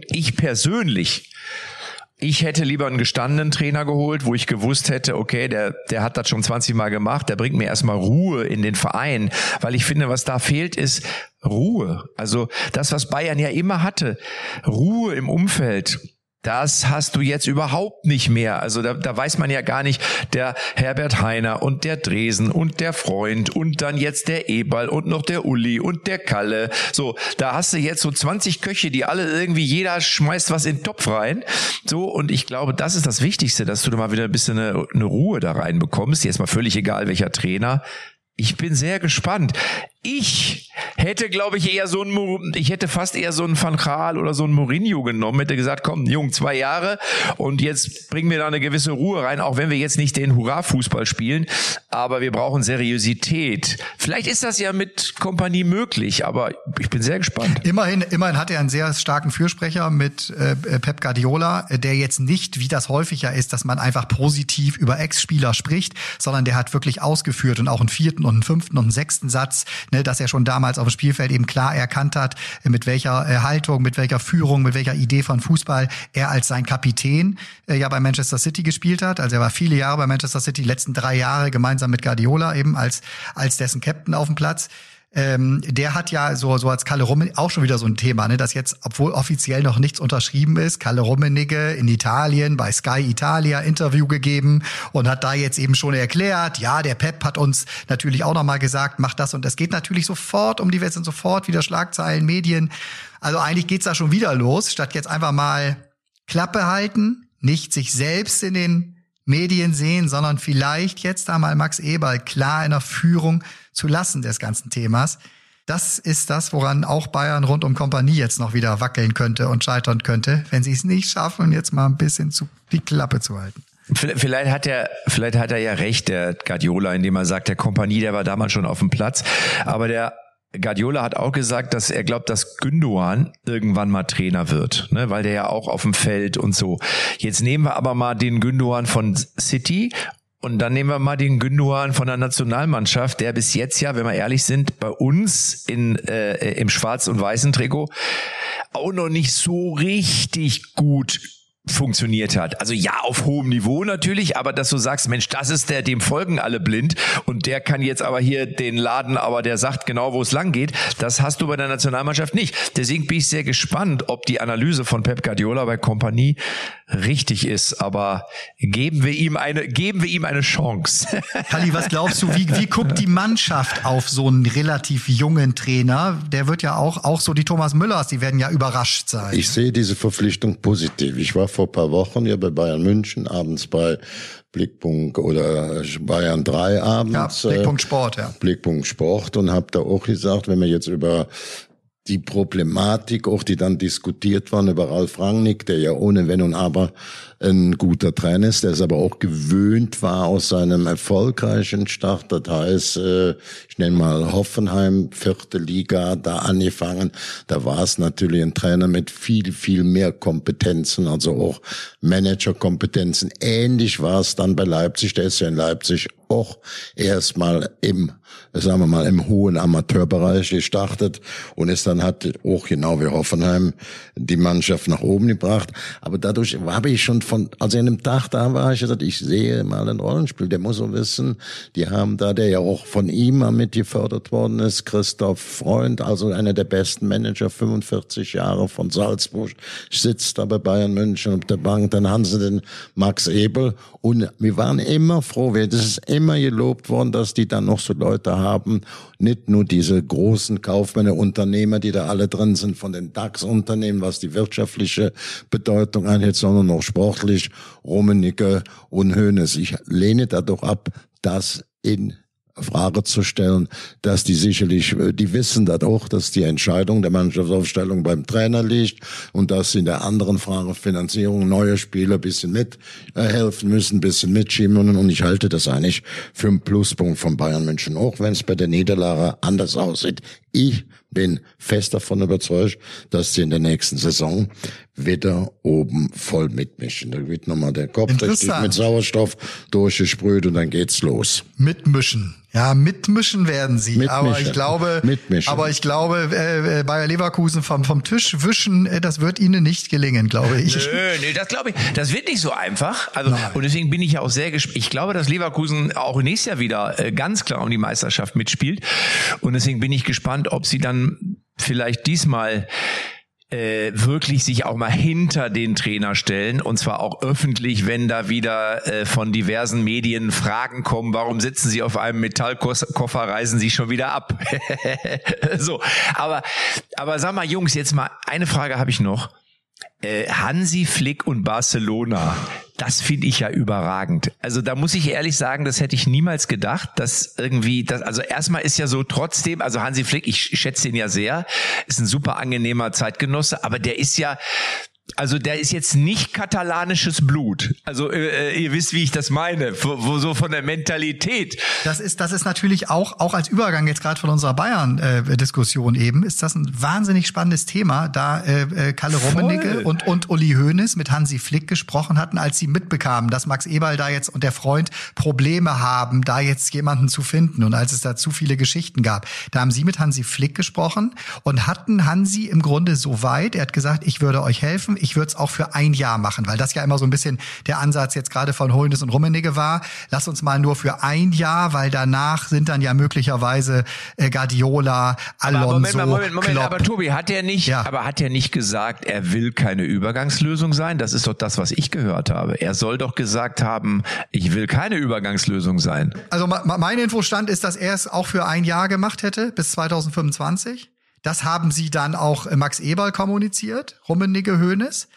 Ich hätte lieber einen gestandenen Trainer geholt, wo ich gewusst hätte, okay, der hat das schon 20 Mal gemacht, der bringt mir erstmal Ruhe in den Verein, weil ich finde, was da fehlt, ist Ruhe. Also das, was Bayern ja immer hatte, Ruhe im Umfeld. Das hast du jetzt überhaupt nicht mehr. Also da weiß man ja gar nicht, der Herbert Hainer und der Dresen und der Freund und dann jetzt der Eberl und noch der Uli und der Kalle. So, da hast du jetzt so 20 Köche, die alle irgendwie, jeder schmeißt was in den Topf rein. So, und ich glaube, das ist das Wichtigste, dass du da mal wieder ein bisschen eine Ruhe da rein bekommst. Jetzt mal völlig egal, welcher Trainer. Ich bin sehr gespannt. Ich hätte fast eher so einen Van Gaal oder so einen Mourinho genommen, hätte gesagt, komm, Jung, 2 Jahre und jetzt bringen wir da eine gewisse Ruhe rein, auch wenn wir jetzt nicht den Hurra-Fußball spielen, aber wir brauchen Seriosität. Vielleicht ist das ja mit Kompanie möglich, aber ich bin sehr gespannt. Immerhin hat er einen sehr starken Fürsprecher mit Pep Guardiola, der jetzt nicht, wie das häufiger ist, dass man einfach positiv über Ex-Spieler spricht, sondern der hat wirklich ausgeführt und auch einen 4. und einen 5. und einen 6. Satz, dass er schon damals auf dem Spielfeld eben klar erkannt hat, mit welcher Haltung, mit welcher Führung, mit welcher Idee von Fußball er als sein Kapitän ja bei Manchester City gespielt hat. Also er war viele Jahre bei Manchester City, die letzten 3 Jahre gemeinsam mit Guardiola eben als dessen Captain auf dem Platz. Der hat ja so als Kalle Rummenigge auch schon wieder so ein Thema, dass jetzt, obwohl offiziell noch nichts unterschrieben ist, Kalle Rummenigge in Italien bei Sky Italia Interview gegeben und hat da jetzt eben schon erklärt, ja, der Pep hat uns natürlich auch nochmal gesagt, mach das und das. Geht natürlich sofort um die Welt, sind sofort wieder Schlagzeilen, Medien. Also eigentlich geht's da schon wieder los, statt jetzt einfach mal Klappe halten, nicht sich selbst in den Medien sehen, sondern vielleicht jetzt einmal Max Eberl klar in der Führung zu lassen des ganzen Themas. Das ist das, woran auch Bayern rund um Kompanie jetzt noch wieder wackeln könnte und scheitern könnte, wenn sie es nicht schaffen, jetzt mal ein bisschen die Klappe zu halten. Vielleicht hat er ja recht, der Guardiola, indem er sagt, der Kompanie, der war damals schon auf dem Platz, aber der Guardiola hat auch gesagt, dass er glaubt, dass Gündoğan irgendwann mal Trainer wird, ne, weil der ja auch auf dem Feld und so. Jetzt nehmen wir aber mal den Gündoğan von City und dann nehmen wir mal den Gündoğan von der Nationalmannschaft, der bis jetzt ja, wenn wir ehrlich sind, bei uns im schwarz- und weißen Trikot auch noch nicht so richtig gut funktioniert hat. Also ja, auf hohem Niveau natürlich, aber dass du sagst, Mensch, das ist der, dem folgen alle blind und der kann jetzt aber hier den Laden, aber der sagt genau, wo es lang geht, das hast du bei der Nationalmannschaft nicht. Deswegen bin ich sehr gespannt, ob die Analyse von Pep Guardiola bei Kompanie richtig ist, aber geben wir ihm eine Chance. Kalli, was glaubst du, wie guckt die Mannschaft auf so einen relativ jungen Trainer? Der wird ja auch so die Thomas Müllers, die werden ja überrascht sein. Ich sehe diese Verpflichtung positiv. Ich war vor ein paar Wochen ja bei Bayern München, abends bei Blickpunkt oder Bayern 3 abends. Ja, Blickpunkt Sport, ja. Blickpunkt Sport und habe da auch gesagt, wenn wir jetzt über die Problematik, auch die dann diskutiert waren über Ralf Rangnick, der ja ohne Wenn und Aber ein guter Trainer ist, der es aber auch gewöhnt war aus seinem erfolgreichen Start. Das heißt, ich nenne mal Hoffenheim, 4. Liga, da angefangen. Da war es natürlich ein Trainer mit viel, viel mehr Kompetenzen, also auch Managerkompetenzen. Ähnlich war es dann bei Leipzig. Der ist ja in Leipzig auch erstmal im hohen Amateurbereich gestartet und ist dann hat auch genau wie Hoffenheim die Mannschaft nach oben gebracht. Aber dadurch habe ich schon also an dem Tag da war ich gesagt, ich sehe mal ein Rollenspiel. Der muss so wissen, die haben da, der ja auch von ihm mal mit gefördert worden ist, Christoph Freund, also einer der besten Manager, 45 Jahre von Salzburg, sitzt da bei Bayern München auf der Bank. Dann haben sie den Max Eberl und wir waren immer froh, das ist immer gelobt worden, dass die dann noch so Leute haben, nicht nur diese großen Kaufmänner, Unternehmer, die da alle drin sind, von den DAX-Unternehmen, was die wirtschaftliche Bedeutung angeht, sondern auch sportlich, Rummenigge und Hoeneß. Ich lehne da doch ab, das in Frage zu stellen, dass die sicherlich, die wissen das auch, dass die Entscheidung der Mannschaftsaufstellung beim Trainer liegt und dass sie in der anderen Frage Finanzierung neue Spieler ein bisschen mithelfen müssen, ein bisschen mitschieben, und ich halte das eigentlich für einen Pluspunkt von Bayern München, auch wenn es bei der Niederlage anders aussieht. Ich bin fest davon überzeugt, dass sie in der nächsten Saison wieder oben voll mitmischen. Da wird nochmal der Kopf richtig mit Sauerstoff durchgesprüht und dann geht's los. Mitmischen. Ja, mitmischen werden sie. Mitmischen. Aber ich glaube, Bayer Leverkusen vom Tisch wischen, das wird ihnen nicht gelingen, glaube ich. Nö, das glaube ich. Das wird nicht so einfach. Also, und deswegen bin ich ja auch sehr gespannt. Ich glaube, dass Leverkusen auch nächstes Jahr wieder ganz klar um die Meisterschaft mitspielt. Und deswegen bin ich gespannt, ob sie dann vielleicht diesmal wirklich sich auch mal hinter den Trainer stellen, und zwar auch öffentlich, wenn da wieder von diversen Medien Fragen kommen, warum sitzen Sie auf einem Metallkoffer, reisen Sie schon wieder ab? So, aber sag mal, Jungs, jetzt mal eine Frage habe ich noch. Hansi Flick und Barcelona, das finde ich ja überragend. Also da muss ich ehrlich sagen, das hätte ich niemals gedacht, dass irgendwie, also erstmal ist ja so trotzdem, also Hansi Flick, ich schätze ihn ja sehr, ist ein super angenehmer Zeitgenosse, aber der ist ja, also der ist jetzt nicht katalanisches Blut. Also ihr wisst, wie ich das meine, wo so von der Mentalität. Das ist natürlich auch als Übergang jetzt gerade von unserer Bayern-Diskussion eben, ist das ein wahnsinnig spannendes Thema, da Kalle Rummenigge und Uli Hoeneß mit Hansi Flick gesprochen hatten, als sie mitbekamen, dass Max Eberl da jetzt und der Freund Probleme haben, da jetzt jemanden zu finden, und als es da zu viele Geschichten gab. Da haben sie mit Hansi Flick gesprochen und hatten Hansi im Grunde so weit, er hat gesagt, ich würde euch helfen, ich würde es auch für ein Jahr machen, weil das ja immer so ein bisschen der Ansatz jetzt gerade von Hoeneß und Rummenigge war. Lass uns mal nur für ein Jahr, weil danach sind dann ja möglicherweise Guardiola, Alonso, Moment, Klopp. Aber Tobi, hat er nicht gesagt, er will keine Übergangslösung sein? Das ist doch das, was ich gehört habe. Er soll doch gesagt haben, ich will keine Übergangslösung sein. Also mein Infostand ist, dass er es auch für ein Jahr gemacht hätte, bis 2025. Das haben sie dann auch Max Eberl kommuniziert, Rummenigge, Hoeneß.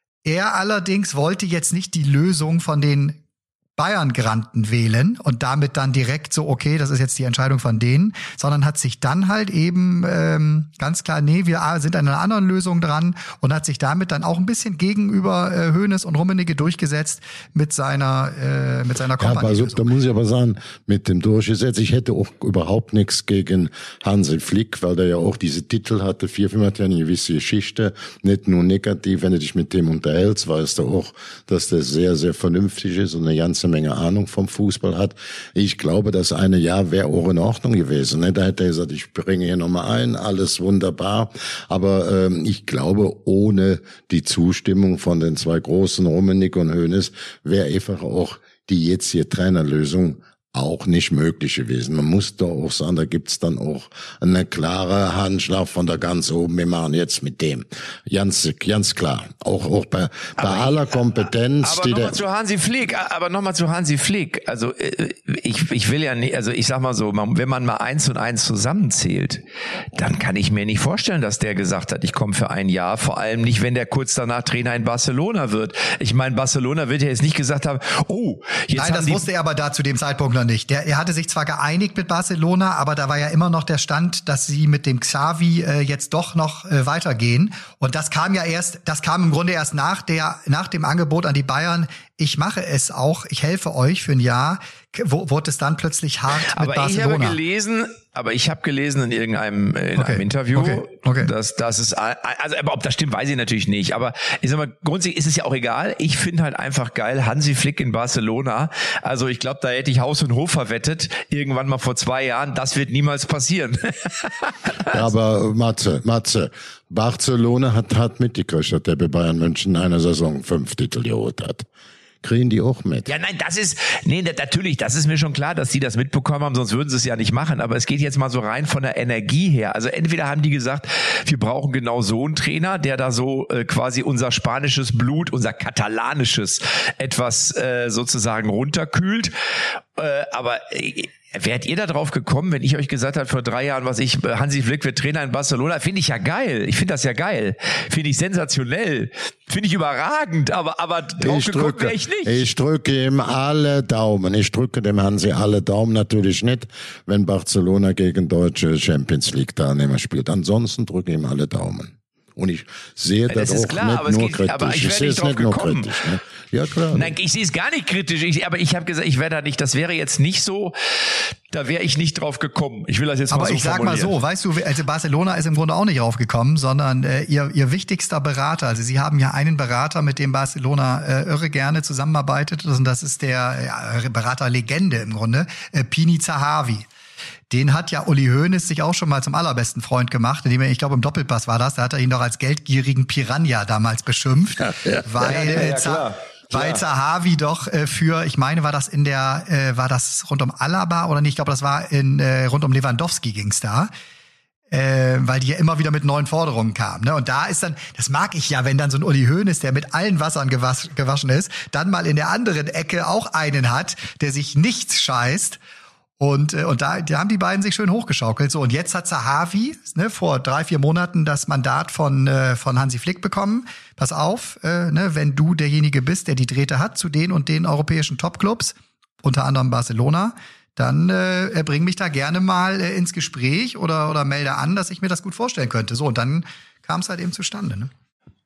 Er allerdings wollte jetzt nicht die Lösung von den Bayern-Granten wählen und damit dann direkt so, okay, das ist jetzt die Entscheidung von denen, sondern hat sich dann halt eben ganz klar, nee, wir sind an einer anderen Lösung dran, und hat sich damit dann auch ein bisschen gegenüber Hoeneß und Rummenigge durchgesetzt mit seiner Kompanie. Also, da muss ich aber sagen, mit dem Durchgesetz, ich hätte auch überhaupt nichts gegen Hansi Flick, weil der ja auch diese Titel hatte, 4-5 hat ja eine gewisse Geschichte, nicht nur negativ, wenn du dich mit dem unterhältst, weißt du auch, dass der sehr, sehr vernünftig ist und eine ganze Menge Ahnung vom Fußball hat. Ich glaube, das eine Jahr wäre auch in Ordnung gewesen. Da hätte er gesagt, ich bringe hier nochmal ein, alles wunderbar. Aber ich glaube, ohne die Zustimmung von den zwei großen, Rummenigge und Hoeneß, wäre einfach auch die jetzige Trainerlösung auch nicht möglich gewesen. Man muss doch auch sagen, da gibt's dann auch eine klare Handschlag von da ganz oben. Wir machen jetzt mit dem. Ganz klar. Auch bei aller Kompetenz. Aber nochmal zu Hansi Flick. Also ich will ja nicht, also ich sag mal so, wenn man mal 1 und 1 zusammenzählt, dann kann ich mir nicht vorstellen, dass der gesagt hat, ich komme für ein Jahr. Vor allem nicht, wenn der kurz danach Trainer in Barcelona wird. Ich meine, Barcelona wird ja jetzt nicht gesagt haben, Nein, das wusste er aber da zu dem Zeitpunkt noch nicht. Er hatte sich zwar geeinigt mit Barcelona, aber da war ja immer noch der Stand, dass sie mit dem Xavi jetzt doch noch weitergehen. Und das kam im Grunde erst nach dem Angebot an die Bayern. Ich mache es auch, ich helfe euch für ein Jahr, wurde es dann plötzlich hart mit Barcelona. Aber ich habe gelesen in irgendeinem einem Interview, dass es, also aber ob das stimmt, weiß ich natürlich nicht. Aber ich sag mal, grundsätzlich ist es ja auch egal. Ich finde halt einfach geil, Hansi Flick in Barcelona. Also ich glaube, da hätte ich Haus und Hof verwettet, irgendwann mal vor 2 Jahren. Das wird niemals passieren. Ja, aber Matze, Barcelona hat mitgekriegt, dass der bei Bayern München in einer Saison 5 Titel geholt hat. Kriegen die auch mit? Ja, nein, natürlich, das ist mir schon klar, dass die das mitbekommen haben, sonst würden sie es ja nicht machen. Aber es geht jetzt mal so rein von der Energie her. Also entweder haben die gesagt, wir brauchen genau so einen Trainer, der da so quasi unser spanisches Blut, unser katalanisches etwas sozusagen runterkühlt. Aber wärt ihr da drauf gekommen, wenn ich euch gesagt habe vor 3 Jahren, Hansi Flick wird Trainer in Barcelona? Finde ich ja geil. Ich finde das ja geil. Finde ich sensationell. Finde ich überragend. Aber drauf gekommen wäre ich nicht. Ich drücke ihm alle Daumen. Ich drücke dem Hansi alle Daumen. Natürlich nicht, wenn Barcelona gegen deutsche Champions League Teilnehmer spielt. Ansonsten drücke ich ihm alle Daumen. Und ich sehe das auch klar, nicht nur kritisch. Aber ich sehe es nicht nur kritisch. Ne? Ja, klar. Nein, ich sehe es gar nicht kritisch. Aber ich habe gesagt, ich wäre da nicht, das wäre jetzt nicht so, da wäre ich nicht drauf gekommen. Ich will das jetzt mal so formulieren. Aber ich sag mal so, weißt du, also Barcelona ist im Grunde auch nicht drauf gekommen, sondern ihr wichtigster Berater, also sie haben ja einen Berater, mit dem Barcelona irre gerne zusammenarbeitet, und das ist der Beraterlegende im Grunde, Pini Zahavi. Den hat ja Uli Hoeneß sich auch schon mal zum allerbesten Freund gemacht, indem er, ich glaube im Doppelpass war das, da hat er ihn doch als geldgierigen Piranha damals beschimpft, weil Zahavi doch ich meine, war das rund um Alaba oder nicht? Ich glaube, das war rund um Lewandowski ging's da. Weil die ja immer wieder mit neuen Forderungen kamen. Ne? Und da ist dann, das mag ich ja, wenn dann so ein Uli Hoeneß, der mit allen Wassern gewaschen ist, dann mal in der anderen Ecke auch einen hat, der sich nichts scheißt. Und da haben die beiden sich schön hochgeschaukelt. So, und jetzt hat Zahavi vor 3-4 Monaten das Mandat von Hansi Flick bekommen. Pass auf, wenn du derjenige bist, der die Drähte hat zu den und den europäischen Topclubs, unter anderem Barcelona, dann bring mich da gerne mal ins Gespräch oder melde an, dass ich mir das gut vorstellen könnte. So, und dann kam es halt eben zustande. Ne?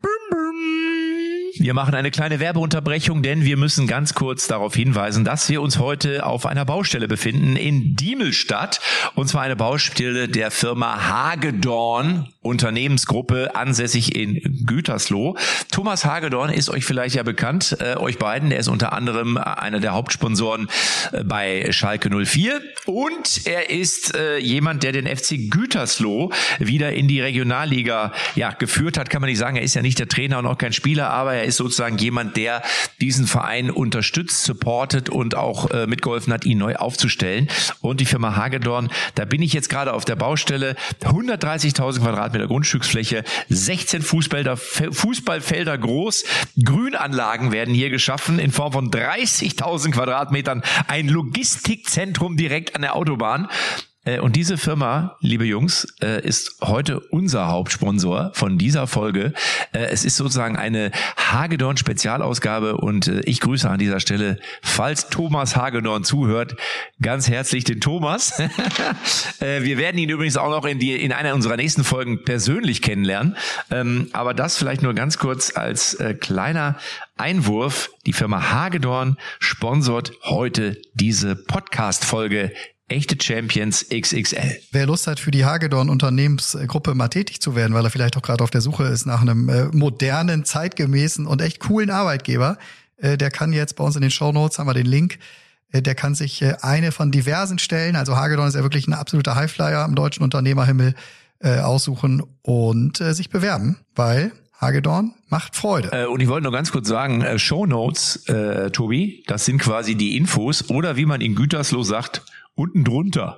Wir machen eine kleine Werbeunterbrechung, denn wir müssen ganz kurz darauf hinweisen, dass wir uns heute auf einer Baustelle befinden in Diemelstadt. Und zwar eine Baustelle der Firma Hagedorn, Unternehmensgruppe, ansässig in Gütersloh. Thomas Hagedorn ist euch vielleicht ja bekannt, euch beiden. Der ist unter anderem einer der Hauptsponsoren bei Schalke 04. Und er ist jemand, der den FC Gütersloh wieder in die Regionalliga geführt hat. Kann man nicht sagen, er ist ja nicht der Trainer und auch kein Spieler, aber er ist sozusagen jemand, der diesen Verein unterstützt, supportet und auch mitgeholfen hat, ihn neu aufzustellen. Und die Firma Hagedorn, da bin ich jetzt gerade auf der Baustelle, 130.000 Quadratmeter Grundstücksfläche, 16 Fußballfelder groß, Grünanlagen werden hier geschaffen in Form von 30.000 Quadratmetern, ein Logistikzentrum direkt an der Autobahn. Und diese Firma, liebe Jungs, ist heute unser Hauptsponsor von dieser Folge. Es ist sozusagen eine Hagedorn-Spezialausgabe und ich grüße an dieser Stelle, falls Thomas Hagedorn zuhört, ganz herzlich den Thomas. Wir werden ihn übrigens auch noch in einer unserer nächsten Folgen persönlich kennenlernen. Aber das vielleicht nur ganz kurz als kleiner Einwurf. Die Firma Hagedorn sponsort heute diese Podcast-Folge Echte Champions XXL. Wer Lust hat, für die Hagedorn Unternehmensgruppe mal tätig zu werden, weil er vielleicht auch gerade auf der Suche ist nach einem modernen, zeitgemäßen und echt coolen Arbeitgeber, der kann jetzt bei uns in den Shownotes, haben wir den Link, der kann sich eine von diversen Stellen, also Hagedorn ist ja wirklich ein absoluter Highflyer im deutschen Unternehmerhimmel, aussuchen und sich bewerben, weil Hagedorn macht Freude. Und ich wollte nur ganz kurz sagen, Shownotes, Tobi, das sind quasi die Infos oder wie man in Gütersloh sagt, unten drunter.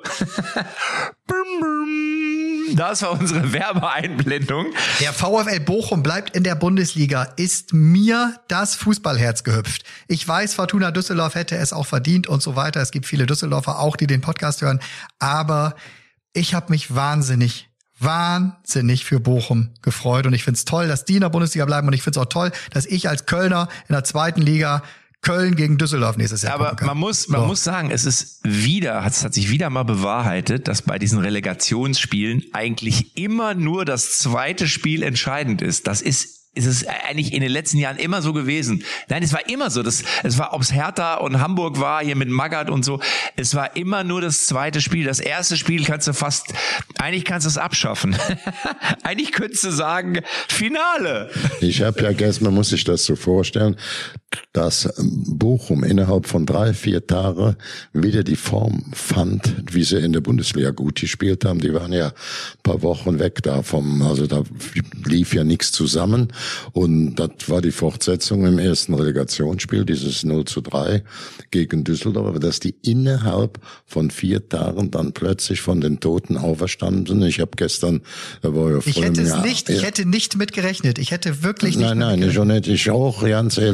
Das war unsere Werbeeinblendung. Der VfL Bochum bleibt in der Bundesliga, ist mir das Fußballherz gehüpft. Ich weiß, Fortuna Düsseldorf hätte es auch verdient und so weiter. Es gibt viele Düsseldorfer auch, die den Podcast hören. Aber ich habe mich wahnsinnig für Bochum gefreut. Und ich find's toll, dass die in der Bundesliga bleiben. Und ich find's auch toll, dass ich als Kölner in der 2. Liga Köln gegen Düsseldorf nächstes Jahr. Aber man muss sagen, es hat sich wieder mal bewahrheitet, dass bei diesen Relegationsspielen eigentlich immer nur das zweite Spiel entscheidend ist. Es ist eigentlich in den letzten Jahren immer so gewesen. Nein, es war immer so. Es war, ob's Hertha und Hamburg war, hier mit Magath und so. Es war immer nur das zweite Spiel. Das erste Spiel kannst du es abschaffen. Eigentlich könntest du sagen, Finale. Ich habe ja gestern, man muss sich das so vorstellen, dass Bochum innerhalb von 3-4 Tagen wieder die Form fand, wie sie in der Bundesliga gut gespielt haben. Die waren ja ein paar Wochen weg also da lief ja nichts zusammen. Und das war die Fortsetzung im ersten Relegationsspiel, dieses 0:3 gegen Düsseldorf, aber dass die innerhalb von 4 Tagen dann plötzlich von den Toten auferstanden sind. Ich habe gestern, ich hätte nicht mitgerechnet. Ich hätte wirklich nicht mitgerechnet. Nein, ich auch nicht. Ich auch, ganz ehrlich auch nicht.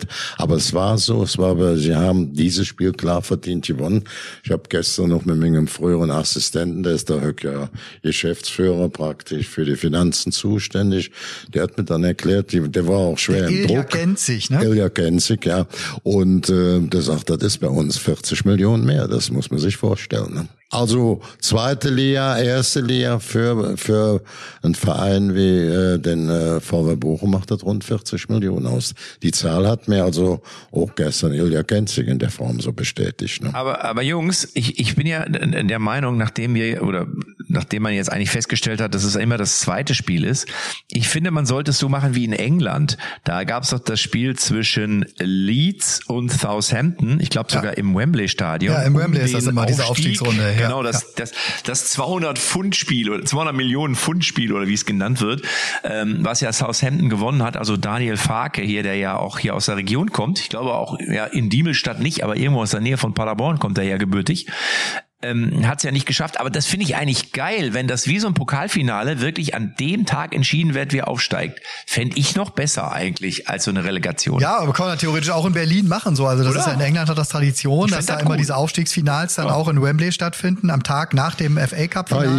nicht. Aber es war so, sie haben dieses Spiel klar verdient gewonnen. Ich habe gestern noch mit meinem früheren Assistenten, der ist da ja Geschäftsführer praktisch für die Finanzen zuständig. Der hat mir dann erklärt, der war auch schwer im Druck. Ilja Genzig, ne? Ilja Genzig, ja. Und der sagt, das ist bei uns 40 Millionen mehr. Das muss man sich vorstellen. Ne? Also zweite Liga, erste Liga für einen Verein wie den VW Bochum macht das rund 40 Millionen aus. Die Zahl hat mir also auch gestern Ilja Genzig in der Form so bestätigt. Ne? Aber Jungs, ich bin ja der Meinung, nachdem man jetzt eigentlich festgestellt hat, dass es immer das zweite Spiel ist, ich finde, man sollte es so machen wie in England. Da gab es doch das Spiel zwischen Leeds und Southampton, ich glaube sogar im Wembley-Stadion. Ja, im Wembley ist das immer diese Aufstiegsrunde. Ja. Genau, das 200-Pfund-Spiel oder 200 Millionen Pfund-Spiel oder wie es genannt wird, was ja Southampton gewonnen hat, also Daniel Farke hier, der ja auch hier aus der Region kommt, ich glaube auch ja in Diemelstadt nicht, aber irgendwo aus der Nähe von Paderborn kommt er ja gebürtig. Hat es ja nicht geschafft, aber das finde ich eigentlich geil, wenn das wie so ein Pokalfinale wirklich an dem Tag entschieden wird, wer aufsteigt. Fände ich noch besser eigentlich als so eine Relegation. Ja, aber kann man theoretisch auch in Berlin machen, so. Also das ist ja in England hat das Tradition, dass da immer diese Aufstiegsfinals dann auch in Wembley stattfinden, am Tag nach dem FA Cup Finale.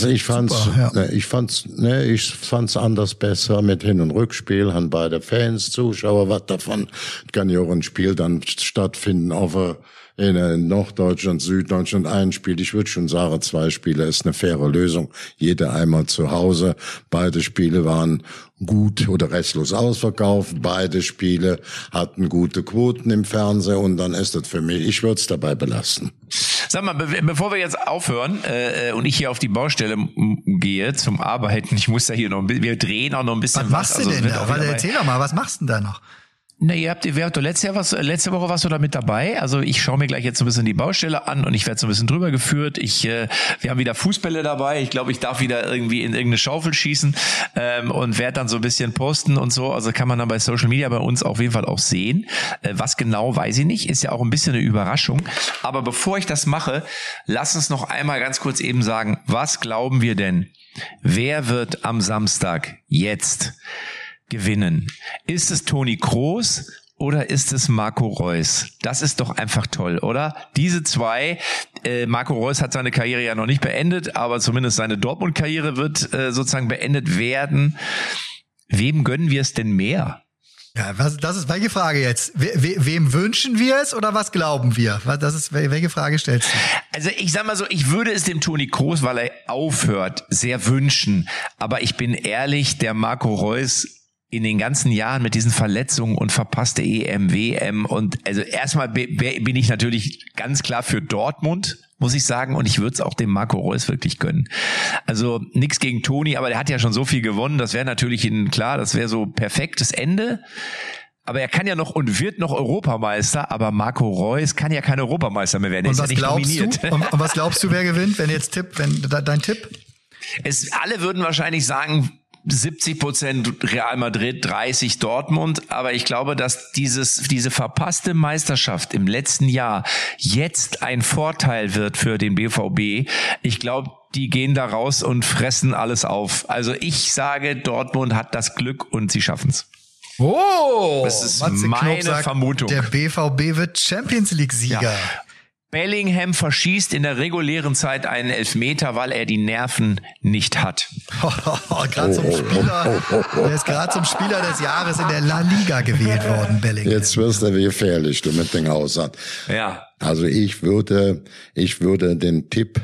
Ich fand's anders besser mit Hin- und Rückspiel, haben beide Fans, Zuschauer, was davon. Kann ja auch ein Spiel dann stattfinden in Norddeutschland, Süddeutschland ein Spiel. Ich würde schon sagen, 2 Spiele ist eine faire Lösung. Jeder einmal zu Hause. Beide Spiele waren gut oder restlos ausverkauft. Beide Spiele hatten gute Quoten im Fernsehen und dann ist das für mich, ich würde es dabei belassen. Sag mal, bevor wir jetzt aufhören und ich hier auf die Baustelle gehe zum Arbeiten, ich muss da hier noch wir drehen auch noch ein bisschen was. Was machst du denn da? Erzähl doch mal, was machst du denn da noch? Na, wer hat doch letzte Woche warst du da mit dabei? Also ich schaue mir gleich jetzt so ein bisschen die Baustelle an und ich werde so ein bisschen drüber geführt. Wir haben wieder Fußbälle dabei. Ich glaube, ich darf wieder irgendwie in irgendeine Schaufel schießen und werde dann so ein bisschen posten und so. Also kann man dann bei Social Media bei uns auf jeden Fall auch sehen. Was genau, weiß ich nicht. Ist ja auch ein bisschen eine Überraschung. Aber bevor ich das mache, lass uns noch einmal ganz kurz eben sagen, was glauben wir denn? Wer wird am Samstag jetzt gewinnen? Ist es Toni Kroos oder ist es Marco Reus? Das ist doch einfach toll, oder? Diese zwei, Marco Reus hat seine Karriere ja noch nicht beendet, aber zumindest seine Dortmund-Karriere wird sozusagen beendet werden. Wem gönnen wir es denn mehr? Ja, das ist welche Frage jetzt? Wem wünschen wir es oder was glauben wir? Welche Frage stellst du? Also ich sag mal so, ich würde es dem Toni Kroos, weil er aufhört, sehr wünschen. Aber ich bin ehrlich, der Marco Reus in den ganzen Jahren mit diesen Verletzungen und verpasste EM, WM und also erstmal bin ich natürlich ganz klar für Dortmund, muss ich sagen, und ich würde es auch dem Marco Reus wirklich gönnen. Also nichts gegen Toni, aber der hat ja schon so viel gewonnen, das wäre natürlich das wäre so perfektes Ende. Aber er kann ja noch und wird noch Europameister, aber Marco Reus kann ja kein Europameister mehr werden. Er ist ja nicht nominiert. Und was glaubst du, wer gewinnt, wenn dein Tipp? Alle würden wahrscheinlich sagen 70% Real Madrid, 30 Dortmund, aber ich glaube, dass diese verpasste Meisterschaft im letzten Jahr jetzt ein Vorteil wird für den BVB. Ich glaube, die gehen da raus und fressen alles auf. Also ich sage, Dortmund hat das Glück und sie schaffen's. Oh, das ist meine Vermutung. Der BVB wird Champions League Sieger. Ja. Bellingham verschießt in der regulären Zeit einen Elfmeter, weil er die Nerven nicht hat. Der ist gerade zum Spieler des Jahres in der La Liga gewählt worden, Bellingham. Jetzt wirst du gefährlich, du mit den Hausern. Ja. Also ich würde den Tipp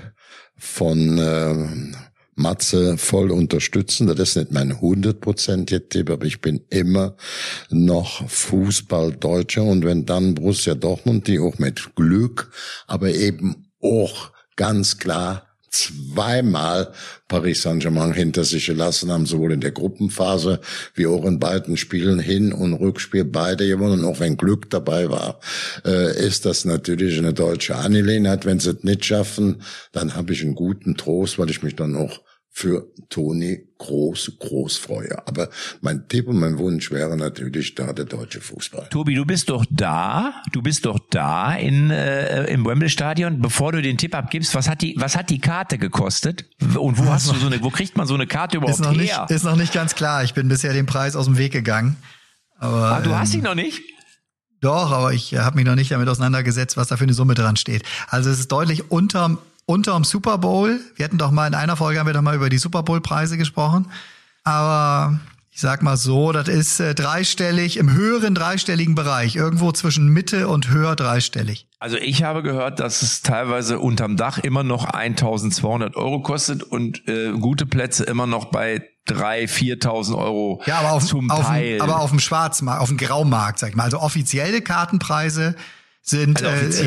von Matze voll unterstützen. Das ist nicht mein 100% Tipp, aber ich bin immer noch Fußballdeutscher. Und wenn dann Borussia Dortmund, die auch mit Glück, aber eben auch ganz klar zweimal Paris Saint-Germain hinter sich gelassen haben, sowohl in der Gruppenphase wie auch in beiden Spielen, Hin- und Rückspiel, beide gewonnen. Und auch wenn Glück dabei war, ist das natürlich eine deutsche Angelegenheit. Wenn sie es nicht schaffen, dann habe ich einen guten Trost, weil ich mich dann auch für Toni groß freue. Aber mein Tipp und mein Wunsch wäre natürlich da der deutsche Fußball. Tobi, du bist doch da im Wembley-Stadion. Bevor du den Tipp abgibst, was hat die Karte gekostet? Und wo kriegt man so eine Karte überhaupt her? Ist noch nicht ganz klar. Ich bin bisher den Preis aus dem Weg gegangen. Aber du hast ihn noch nicht? Doch, aber ich habe mich noch nicht damit auseinandergesetzt, was da für eine Summe dran steht. Also es ist deutlich unterm Super Bowl. Wir hatten doch mal in einer Folge über die Super Bowl Preise gesprochen. Aber ich sag mal so, das ist dreistellig, im höheren dreistelligen Bereich. Irgendwo zwischen Mitte und höher dreistellig. Also ich habe gehört, dass es teilweise unterm Dach immer noch 1.200 € kostet und gute Plätze immer noch bei 3.000, 4.000 Euro zum Teil. Aber auf dem Schwarzmarkt, auf dem Graumarkt, sag ich mal. Also offizielle Kartenpreise sind...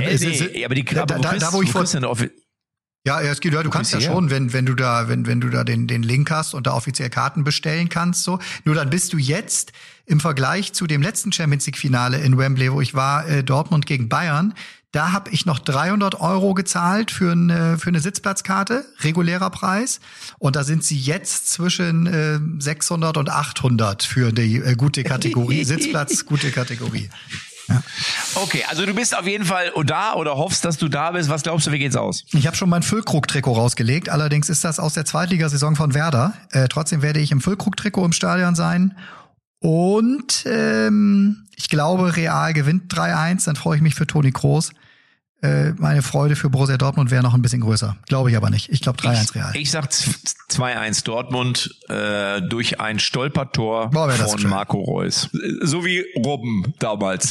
Ja, es geht, du kannst ja schon, wenn du da den Link hast und da offiziell Karten bestellen kannst, so. Nur dann bist du jetzt im Vergleich zu dem letzten Champions League Finale in Wembley, wo ich war, Dortmund gegen Bayern, da habe ich noch 300 € gezahlt für eine Sitzplatzkarte, regulärer Preis. Und da sind sie jetzt zwischen 600 und 800 für die gute Kategorie, Sitzplatz, gute Kategorie. Ja. Okay, also du bist auf jeden Fall da oder hoffst, dass du da bist. Was glaubst du, wie geht's aus? Ich habe schon mein Füllkrug-Trikot rausgelegt. Allerdings ist das aus der Zweitligasaison von Werder. Trotzdem werde ich im Füllkrug-Trikot im Stadion sein. Und ich glaube, Real gewinnt 3-1. Dann freue ich mich für Toni Kroos. Meine Freude für Borussia Dortmund wäre noch ein bisschen größer. Glaube ich aber nicht. Ich glaube 3-1 Real. Ich sag 2-1 Dortmund durch ein Stolpertor von Marco Reus. So wie Robben damals,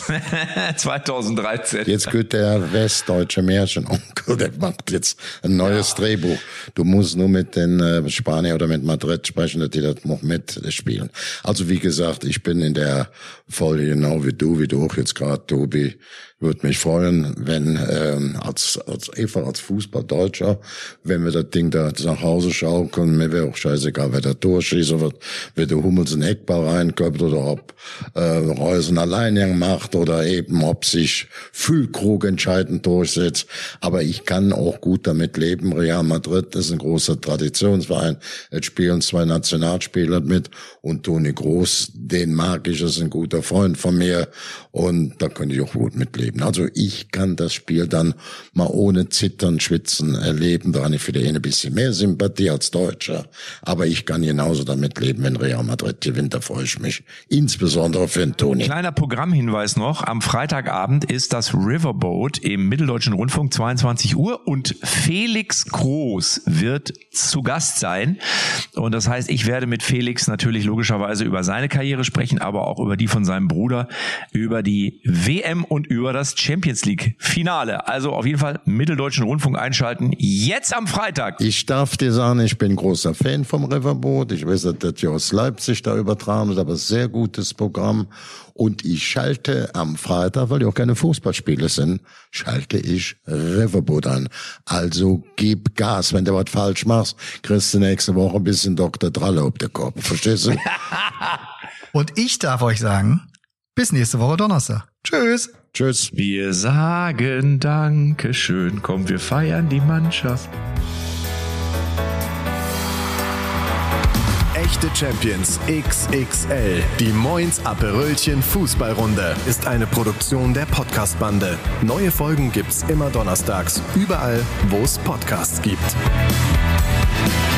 2013. Jetzt geht der westdeutsche Märchenonkel, der macht jetzt ein neues Drehbuch. Du musst nur mit den Spanier oder mit Madrid sprechen, dass die das noch mitspielen. Also wie gesagt, ich bin in der Folge genau wie du auch jetzt gerade, Tobi. Würde mich freuen, wenn als Fußballdeutscher, wenn wir das Ding da nach Hause schaukeln, mir wäre auch scheißegal, wer da Torschießer wird, wer der Hummels in den Eckball reinköpft oder ob Reus einen Alleingang macht oder eben ob sich Füllkrug entscheidend durchsetzt. Aber ich kann auch gut damit leben. Real Madrid ist ein großer Traditionsverein. Jetzt spielen 2 Nationalspieler mit und Toni Kroos, den mag ich, ist ein guter Freund von mir und da könnte ich auch gut mitleben. Also ich kann das Spiel dann mal ohne Zittern, Schwitzen erleben. Da habe ich für den ein bisschen mehr Sympathie als Deutscher. Aber ich kann genauso damit leben, wenn Real Madrid gewinnt. Da freue ich mich. Insbesondere für den Toni. Kleiner Programmhinweis noch. Am Freitagabend ist das Riverboat im Mitteldeutschen Rundfunk 22 Uhr und Felix Groß wird zu Gast sein. Und das heißt, ich werde mit Felix natürlich logischerweise über seine Karriere sprechen, aber auch über die von seinem Bruder, über die WM und über das Champions League Finale. Also auf jeden Fall Mitteldeutschen Rundfunk einschalten. Jetzt am Freitag. Ich darf dir sagen, ich bin großer Fan vom Riverboat. Ich weiß, dass das ja aus Leipzig da übertragen wird, aber sehr gutes Programm. Und ich schalte am Freitag, weil ja auch keine Fußballspiele sind, schalte ich Riverboat an. Also gib Gas. Wenn du was falsch machst, kriegst du nächste Woche ein bisschen Dr. Dralle auf den Kopf. Verstehst du? Und ich darf euch sagen, bis nächste Woche Donnerstag. Tschüss. Tschüss. Wir sagen Dankeschön. Komm, wir feiern die Mannschaft. Echte Champions XXL. Die Moins Aperölchen Fußballrunde ist eine Produktion der Podcast-Bande. Neue Folgen gibt's immer donnerstags, überall, wo es Podcasts gibt.